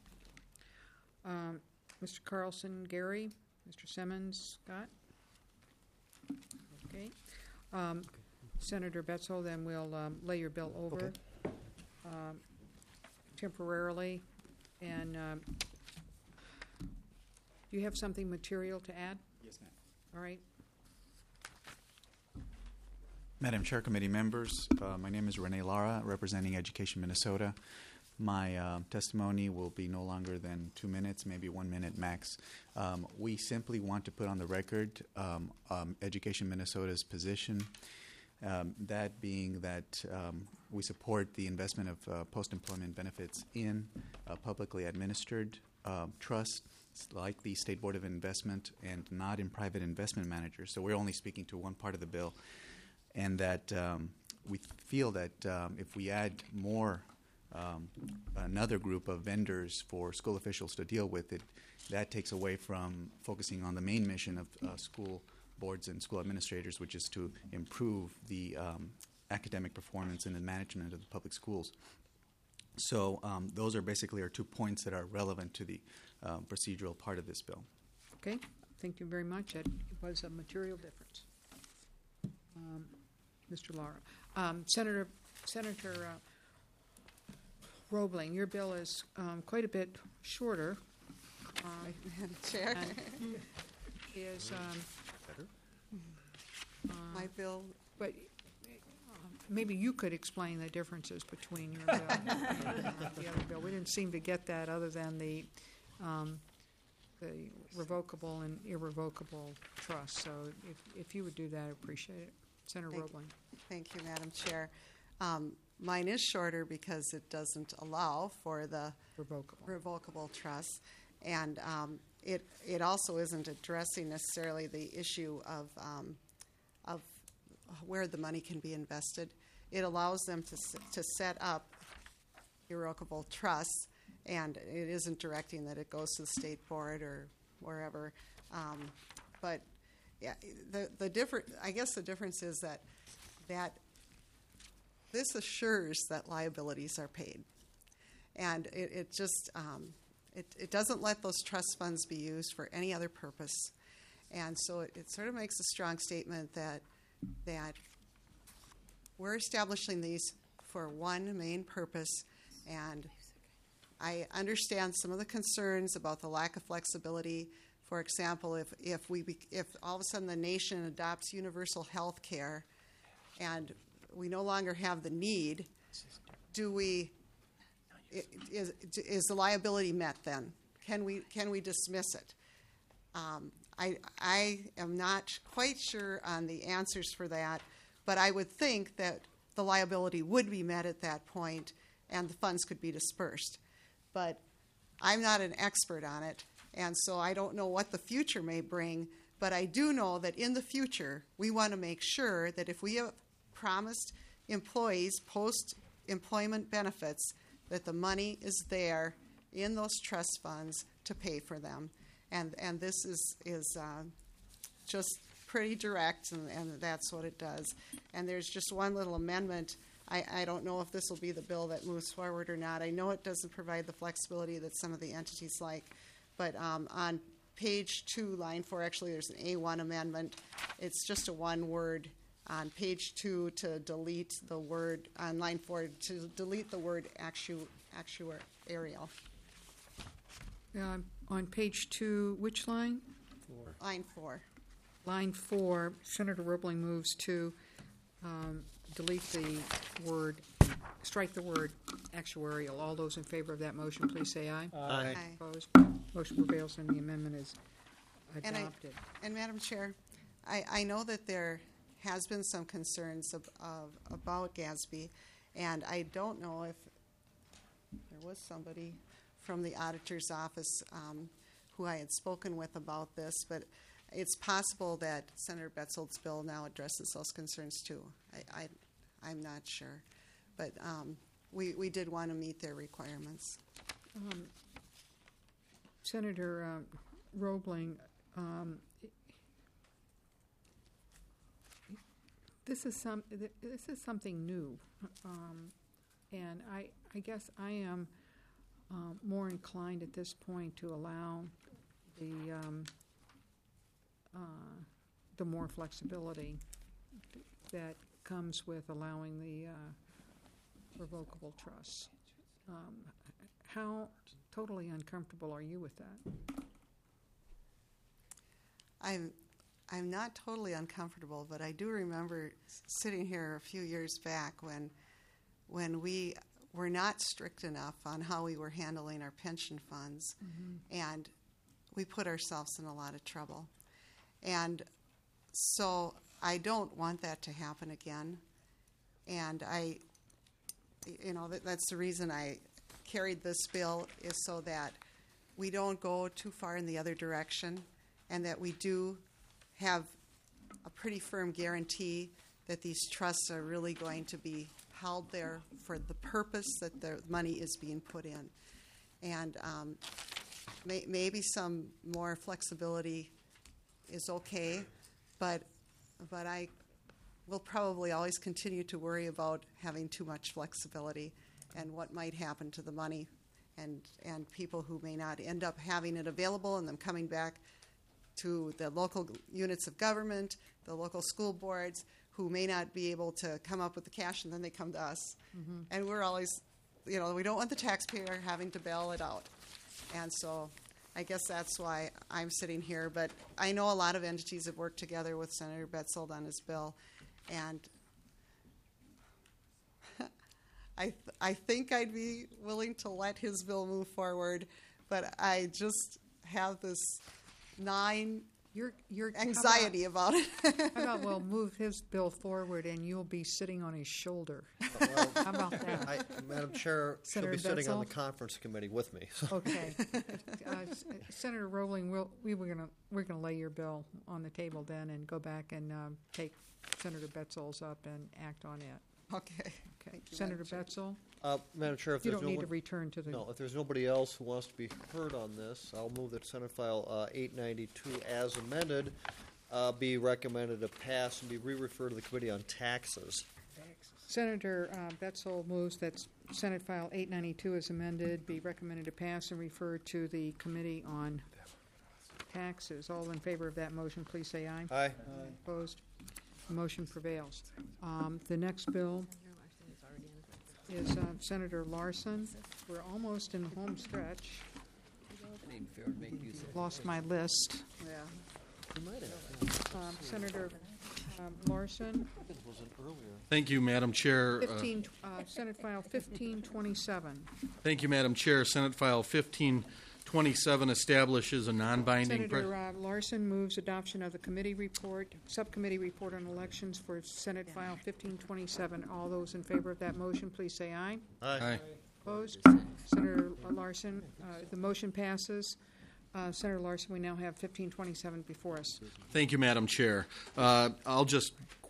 Mr. Carlson, Gary, Mr. Simmons, Scott. Okay. Senator Betzel, then we'll lay your bill over temporarily. And do you have something material to add? Yes, ma'am. All right. Madam Chair, committee members, my name is Renee Lara, representing Education Minnesota. My testimony will be no longer than 2 minutes, maybe 1 minute max. We simply want to put on the record Education Minnesota's position, that being that we support the investment of post-employment benefits in publicly administered trusts like the State Board of Investment and not in private investment managers. So we're only speaking to one part of the bill, and that we feel that if we add more another group of vendors for school officials to deal with it, that takes away from focusing on the main mission of school boards and school administrators, which is to improve the academic performance and the management of the public schools. So those are basically our 2 points that are relevant to the procedural part of this bill. Okay. Thank you very much. It was a material difference. Mr. Lara. Senator Roebling, your bill is quite a bit shorter. Madam Chair. Is my bill, but maybe you could explain the differences between your bill and the other bill. We didn't seem to get that, other than the revocable and irrevocable trust. So if you would do that, I appreciate it. Senator Roebling. Thank you, Madam Chair. Mine is shorter because it doesn't allow for the revocable trust, and it also isn't addressing necessarily the issue of where the money can be invested. It allows them to set up irrevocable trusts, and it isn't directing that it goes to the state board or wherever. But yeah, I guess the difference is that this assures that liabilities are paid, and it just it doesn't let those trust funds be used for any other purpose, and so it sort of makes a strong statement that we're establishing these for one main purpose. And I understand some of the concerns about the lack of flexibility. For example, if all of a sudden the nation adopts universal health care and we no longer have the need, is the liability met then? Can we dismiss it? I am not quite sure on the answers for that, but I would think that the liability would be met at that point and the funds could be dispersed. But I'm not an expert on it, and so I don't know what the future may bring, but I do know that in the future we want to make sure that if we promised employees post-employment benefits that the money is there in those trust funds to pay for them. And this is just pretty direct, and that's what it does. And there's just one little amendment. I don't know if this will be the bill that moves forward or not. I know it doesn't provide the flexibility that some of the entities like, but on page 2, line 4, actually there's an A1 amendment. It's just a one word on page 2 to delete the word, on line 4, to delete the word actuarial. On page 2, which line? Line 4. Line 4, Senator Roebling moves to delete the word, strike the word actuarial. All those in favor of that motion, please say aye. Aye. Opposed? Motion prevails and the amendment is adopted. And Madam Chair, I know that there has been some concerns about GASB, and I don't know if there was somebody from the auditor's office who I had spoken with about this, but it's possible that Senator Betzold's bill now addresses those concerns too. I'm not sure, but we did want to meet their requirements. Senator Roebling, this is something new, and I guess I am more inclined at this point to allow the more flexibility that comes with allowing the revocable trusts. How totally uncomfortable are you with that? I'm not totally uncomfortable, but I do remember sitting here a few years back when we were not strict enough on how we were handling our pension funds, and we put ourselves in a lot of trouble. And so I don't want that to happen again. And that's the reason I carried this bill, is so that we don't go too far in the other direction, and that we do have a pretty firm guarantee that these trusts are really going to be held there for the purpose that the money is being put in. And maybe some more flexibility is okay, but I will probably always continue to worry about having too much flexibility and what might happen to the money, and people who may not end up having it available and them coming back to the local units of government, the local school boards, who may not be able to come up with the cash, and then they come to us. And we're always, we don't want the taxpayer having to bail it out. And so I guess that's why I'm sitting here. But I know a lot of entities have worked together with Senator Betzold on his bill, and I think I'd be willing to let his bill move forward, but I just have this your anxiety about it. How about we'll move his bill forward and you'll be sitting on his shoulder? Well, how about that? Madam Chair, Senator she'll be sitting on the Betzold? conference committee with me. So. Okay. Senator Roebling, we're gonna lay your bill on the table then and go back and take Senator Betzold's up and act on it. Okay. Okay. Senator Betzold? Madam Chair, if You there's don't need to return to the... No, if there's nobody else who wants to be heard on this, I'll move that Senate File 892 as amended be recommended to pass and be re-referred to the Committee on Taxes. Senator Betzold moves that Senate File 892 as amended be recommended to pass and refer to the Committee on Taxes. All in favor of that motion, please say aye. Aye. Opposed? The motion prevails. The next bill is Senator Larson. We're almost in the home stretch. Lost my list. Yeah. Senator Larson. Thank you, Madam Chair. Senate File 1527. Thank you, Madam Chair. Senate File 1527 establishes a non-binding... Senator Larson moves adoption of the committee report, subcommittee report on elections for Senate File 1527. All those in favor of that motion, please say aye. Aye. Opposed? Senator Larson, the motion passes. Senator Larson, we now have 1527 before us. Thank you, Madam Chair. I'll just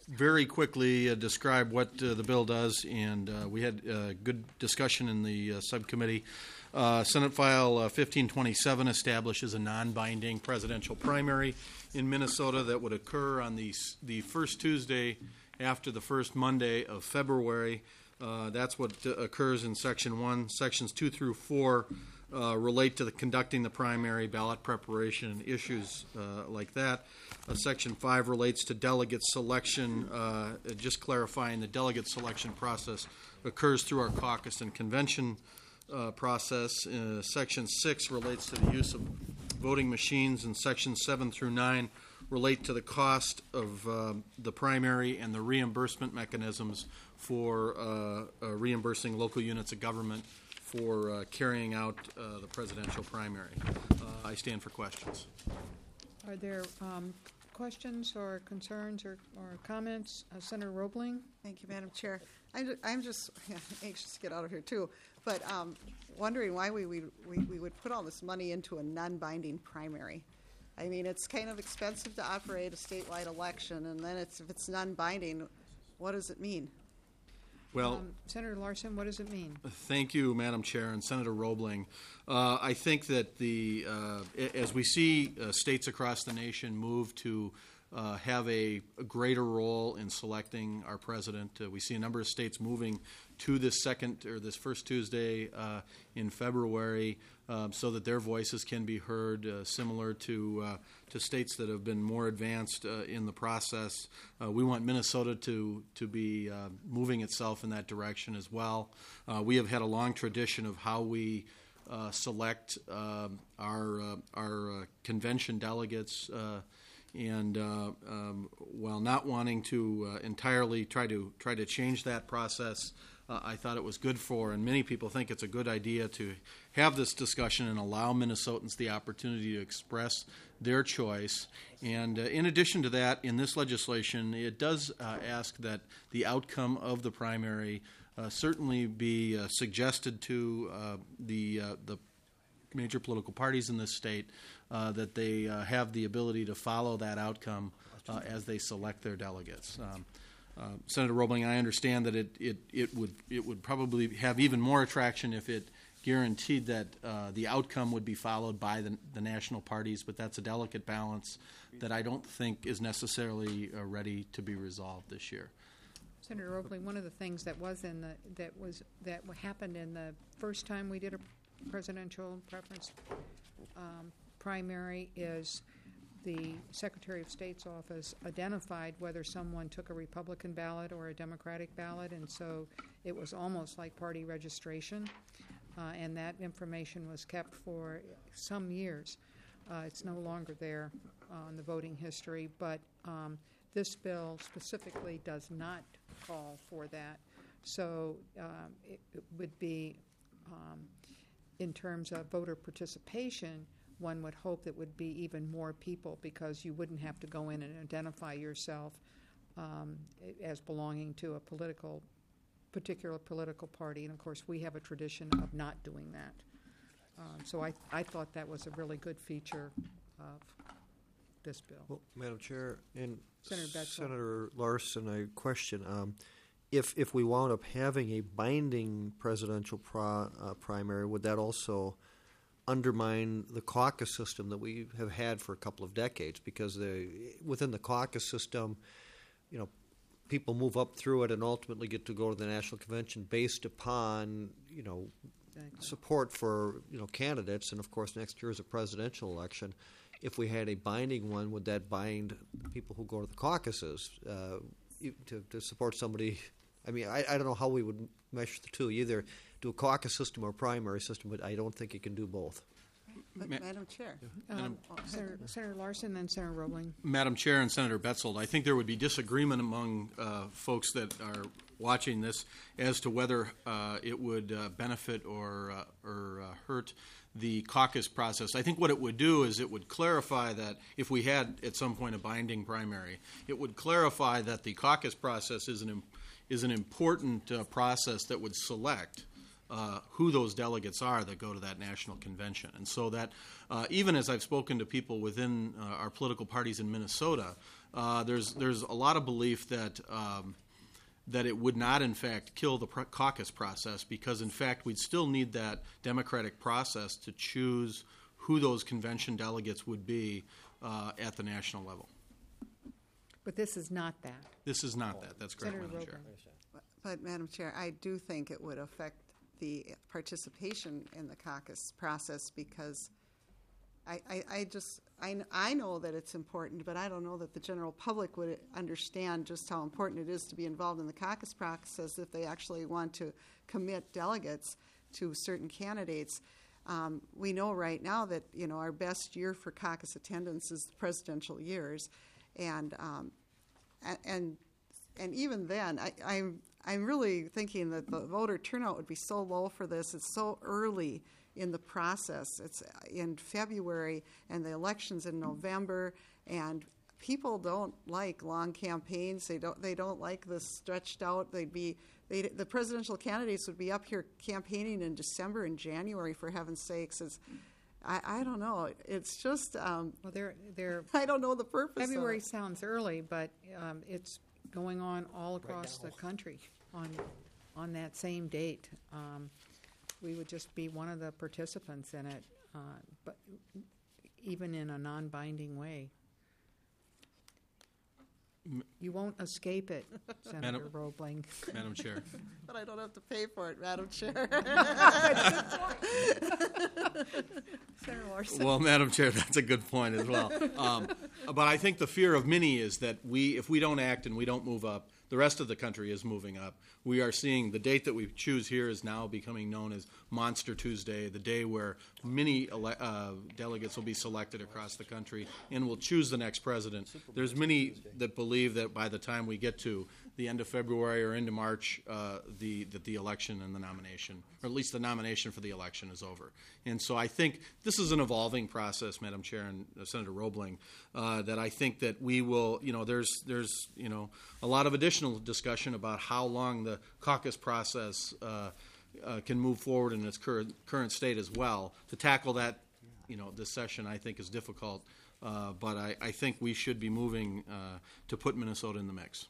very quickly describe what the bill does, and we had good discussion in the subcommittee. Senate File 1527 establishes a non-binding presidential primary in Minnesota that would occur on the first Tuesday after the first Monday of February. That's what occurs in Section 1. Sections 2 through 4 relate to conducting the primary, ballot preparation, and issues like that. Section 5 relates to delegate selection, just clarifying the delegate selection process occurs through our caucus and convention process. Section 6 relates to the use of voting machines, and Sections 7 through 9 relate to the cost of the primary and the reimbursement mechanisms for reimbursing local units of government for carrying out the presidential primary. I stand for questions. Are there questions or concerns or comments? Senator Roebling? Thank you, Madam Chair. I'm just anxious to get out of here too, but wondering why we would put all this money into a non-binding primary. I mean, it's kind of expensive to operate a statewide election, and then if it's non-binding, what does it mean? Well, Senator Larson, what does it mean? Thank you, Madam Chair, and Senator Roebling. I think that as we see states across the nation move to have a greater role in selecting our president, we see a number of states moving to this first Tuesday in February, so that their voices can be heard, similar to states that have been more advanced in the process. We want Minnesota to be moving itself in that direction as well. We have had a long tradition of how we select our convention delegates, and while not wanting to entirely try to change that process, I thought it was good for, and many people think it's a good idea to have this discussion and allow Minnesotans the opportunity to express their choice. And in addition to that, in this legislation, it does ask that the outcome of the primary certainly be suggested to the major political parties in this state, that they have the ability to follow that outcome as they select their delegates. Senator Roebling, I understand that it would probably have even more attraction if it guaranteed that the outcome would be followed by the national parties, but that's a delicate balance that I don't think is necessarily ready to be resolved this year. Senator Roebling, one of the things that happened in the first time we did a presidential preference primary is the Secretary of State's office identified whether someone took a Republican ballot or a Democratic ballot, and so it was almost like party registration, and that information was kept for some years. It's no longer there on the voting history, but this bill specifically does not call for that. So it would be, in terms of voter participation, one would hope that would be even more people, because you wouldn't have to go in and identify yourself as belonging to a particular political party. And of course, we have a tradition of not doing that. So I thought that was a really good feature of this bill. Well, Madam Chair, and Senator Betzel. Senator Larson, I question, if we wound up having a binding presidential primary, would that also undermine the caucus system that we have had for a couple of decades? Because within the caucus system, people move up through it and ultimately get to go to the national convention based upon support for candidates. And of course, next year is a presidential election. If we had a binding one, would that bind people who go to the caucuses to support somebody? I mean, I don't know how we would measure the two. Either do a caucus system or a primary system, but I don't think you can do both. But Madam Chair. Senator Larson, then Senator Roebling. Madam Chair and Senator Betzel, I think there would be disagreement among folks that are watching this as to whether it would benefit or hurt the caucus process. I think what it would do is it would clarify that if we had at some point a binding primary, it would clarify that the caucus process is an important process that would select who those delegates are that go to that national convention. And so that even as I've spoken to people within our political parties in Minnesota, there's a lot of belief that that it would not, in fact, kill the caucus process, because, in fact, we'd still need that democratic process to choose who those convention delegates would be at the national level. But this is not that. This is not that. That's correct, Senator Madam Chair. But, Madam Chair, I do think it would affect the participation in the caucus process, because I know that it's important, but I don't know that the general public would understand just how important it is to be involved in the caucus process if they actually want to commit delegates to certain candidates. We know right now that our best year for caucus attendance is the presidential years, and even then, I'm really thinking that the voter turnout would be so low for this. It's so early in the process. It's in February, and the election's in November, and people don't like long campaigns. They don't like this stretched out. The presidential candidates would be up here campaigning in December and January, for heaven's sakes. I don't know. It's just well, I don't know the purpose. February of it. sounds early, but it's going on all across the country on that same date. We would just be one of the participants in it, but even in a non-binding way. You won't escape it, Senator Roebling. Madam Chair. But I don't have to pay for it, Madam Chair. Senator Larson. Well, Madam Chair, that's a good point as well. But I think the fear of many is that if we don't act and we don't move up, the rest of the country is moving up. We are seeing the date that we choose here is now becoming known as Monster Tuesday, the day where many delegates will be selected across the country and will choose the next president. There's many that believe that by the time we get to the end of February or into March, that the election and the nomination, or at least the nomination for the election, is over. And so I think this is an evolving process, Madam Chair and Senator Roebling, that I think that we will, there's a lot of additional discussion about how long the caucus process can move forward in its current state as well. To tackle that, this session, I think, is difficult, but I think we should be moving to put Minnesota in the mix.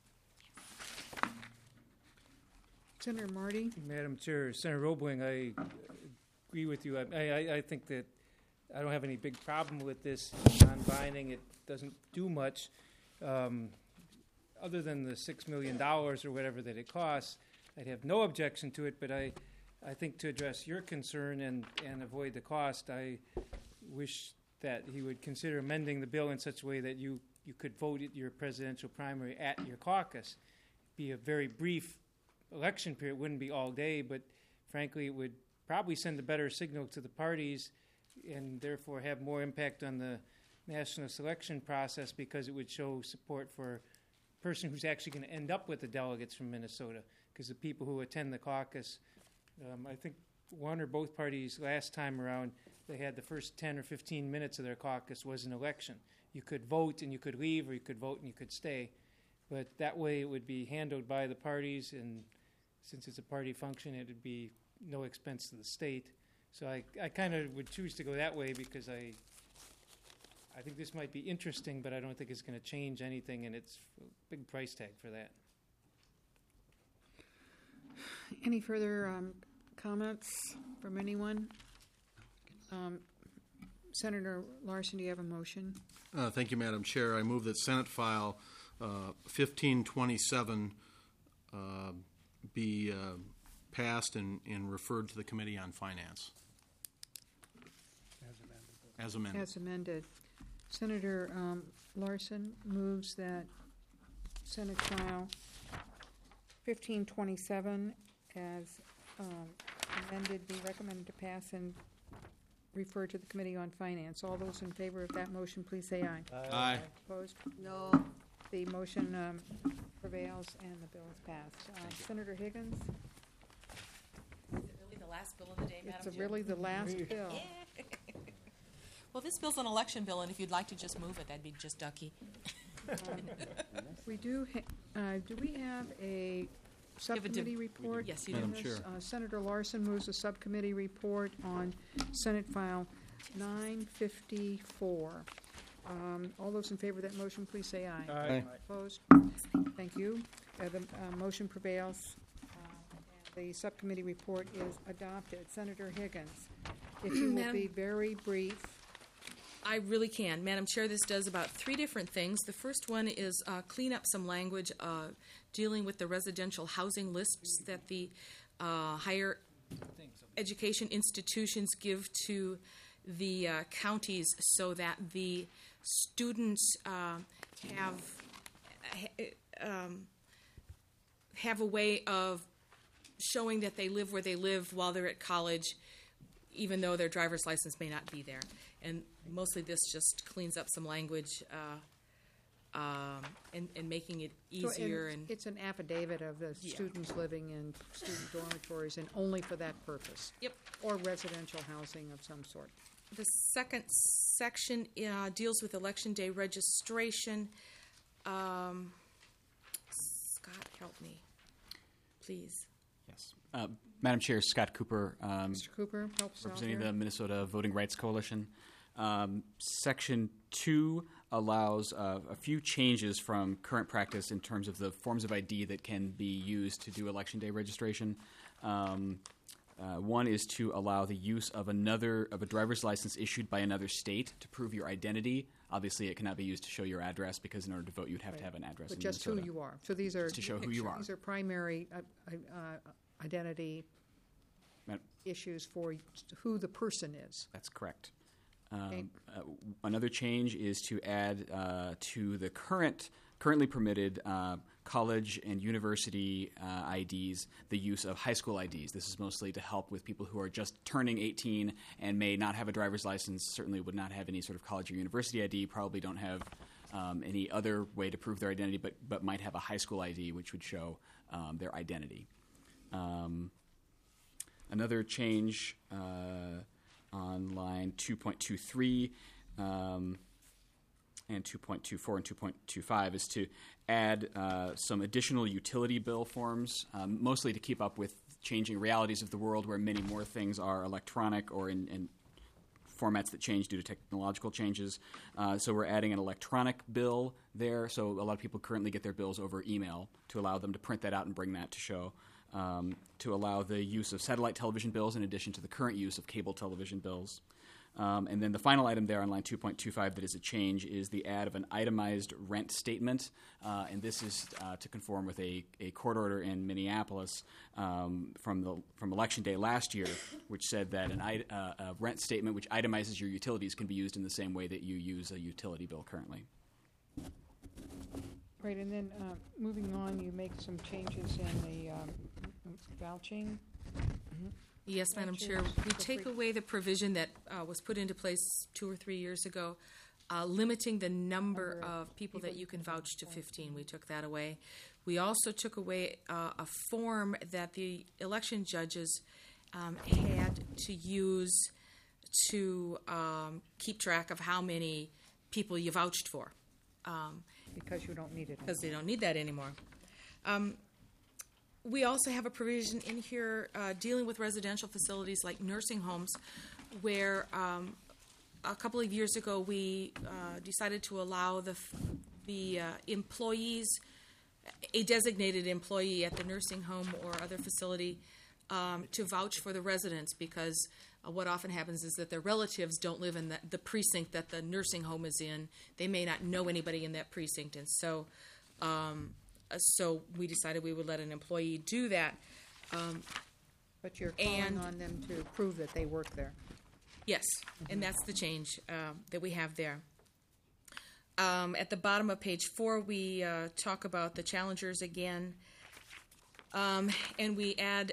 Senator Marty? Madam Chair, Senator Roebling, I agree with you. I think that I don't have any big problem with this non-binding. It doesn't do much other than the $6 million or whatever that it costs. I'd have no objection to it, but I think to address your concern and avoid the cost, I wish that he would consider amending the bill in such a way that you could vote at your presidential primary at your caucus. Be a very brief election period. It wouldn't be all day, but frankly, it would probably send a better signal to the parties and therefore have more impact on the national selection process, because it would show support for a person who's actually going to end up with the delegates from Minnesota, because the people who attend the caucus, I think one or both parties last time around, they had the first 10 or 15 minutes of their caucus was an election. You could vote and you could leave, or you could vote and you could stay. But that way it would be handled by the parties, and since it's a party function, it would be no expense to the state. So I kind of would choose to go that way, because I think this might be interesting, but I don't think it's going to change anything, and it's a big price tag for that. Any further comments from anyone? Senator Larson, do you have a motion? Thank you, Madam Chair. I move that Senate File 1527 be passed and referred to the Committee on Finance. As amended. As amended. Senator Larson moves that Senate File 1527 as amended be recommended to pass and refer to the Committee on Finance. All those in favor of that motion, please say aye. Aye. Opposed? No. The motion prevails and the bill is passed. Senator Higgins? Is it really the last bill of the day, Madam Chair? It's really the last bill. Well, this bill's an election bill, and if you'd like to just move it, that'd be just ducky. We do. Do we have a subcommittee report? Yes, you on do. this? Senator Larson moves a subcommittee report on Senate File 954. All those in favor of that motion, please say aye. Aye. Opposed? Thank you. The motion prevails. The subcommittee report is adopted. Senator Higgins, if you will Madam- be very brief. I really can. Madam Chair, this does about 3 different things. The first one is clean up some language dealing with the residential housing lists that the higher education institutions give to the counties so that the students have a way of showing that they live where they live while they're at college, even though their driver's license may not be there. And mostly this just cleans up some language and making it easier. And it's an affidavit of the students living in student dormitories and only for that purpose. Yep. Or residential housing of some sort. The second section deals with Election Day registration. Scott, help me, please. Yes. Madam Chair, Scott Cooper. Mr. Cooper, help us out representing here. the Minnesota Voting Rights Coalition. Section 2 allows a few changes from current practice in terms of the forms of ID that can be used to do Election Day registration. One is to allow the use of a driver's license issued by another state to prove your identity. Obviously, it cannot be used to show your address because in order to vote, you'd have to have an address. But in just Minnesota. who you are. So these are Just to show who you are. These are primary identity issues for who the person is. That's correct. Okay. Another change is to add to the currently permitted college and university IDs the use of high school IDs. This is mostly to help with people who are just turning 18 and may not have a driver's license, certainly would not have any sort of college or university ID, probably don't have any other way to prove their identity, but might have a high school ID which would show their identity. Another change on line 2.23 and 2.24 and 2.25 is to add some additional utility bill forms, mostly to keep up with changing realities of the world where many more things are electronic or in formats that change due to technological changes. So we're adding an electronic bill there. So a lot of people currently get their bills over email to allow them to print that out and bring that to show. To allow the use of satellite television bills in addition to the current use of cable television bills. And then the final item there on line 2.25 that is a change is the add of an itemized rent statement. And this is to conform with a court order in Minneapolis from Election Day last year, which said that a rent statement which itemizes your utilities can be used in the same way that you use a utility bill currently. Right, and then moving on, you make some changes in the vouching. Yes, Madam Chair. We take away the provision that was put into place 2 or 3 years ago, limiting the number of people that you can vouch to 15. We took that away. We also took away a form that the election judges had to use to keep track of how many people you vouched for. Because you don't need it. Because they don't need that anymore. We also have a provision in here dealing with residential facilities like nursing homes, where a couple of years ago we decided to allow the employees, a designated employee at the nursing home or other facility, to vouch for the residents, because what often happens is that their relatives don't live in the precinct that the nursing home is in. They may not know anybody in that precinct, and so we decided we would let an employee do that. But you're calling on them to prove that they work there. Yes, and that's the change that we have there. At the bottom of page 4, we talk about the challengers again, and we add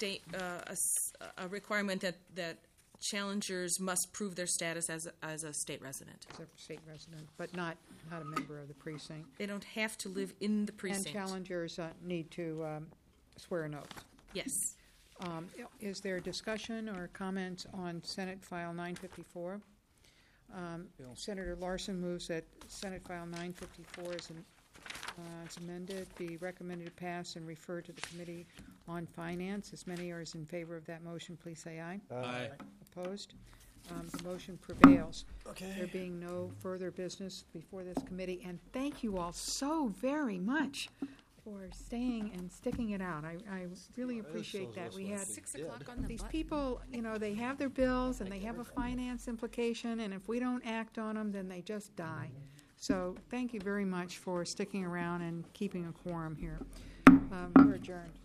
a requirement that challengers must prove their status as a state resident. As a state resident, but not a member of the precinct. They don't have to live in the precinct. And challengers need to swear an oath. Yes. Is there discussion or comments on Senate File 954? Senator Larson moves that Senate File 954 is as amended be recommended to pass and refer to the Committee on Finance. As many are as in favor of that motion, please say aye. Aye. Opposed? The motion prevails. Okay. There being no further business before this committee, and thank you all so very much for staying and sticking it out. I really appreciate that. We had 6 o'clock on the these button. people, they have their bills and they have a finance implication, and if we don't act on them, then they just die. So thank you very much for sticking around and keeping a quorum here. We're adjourned.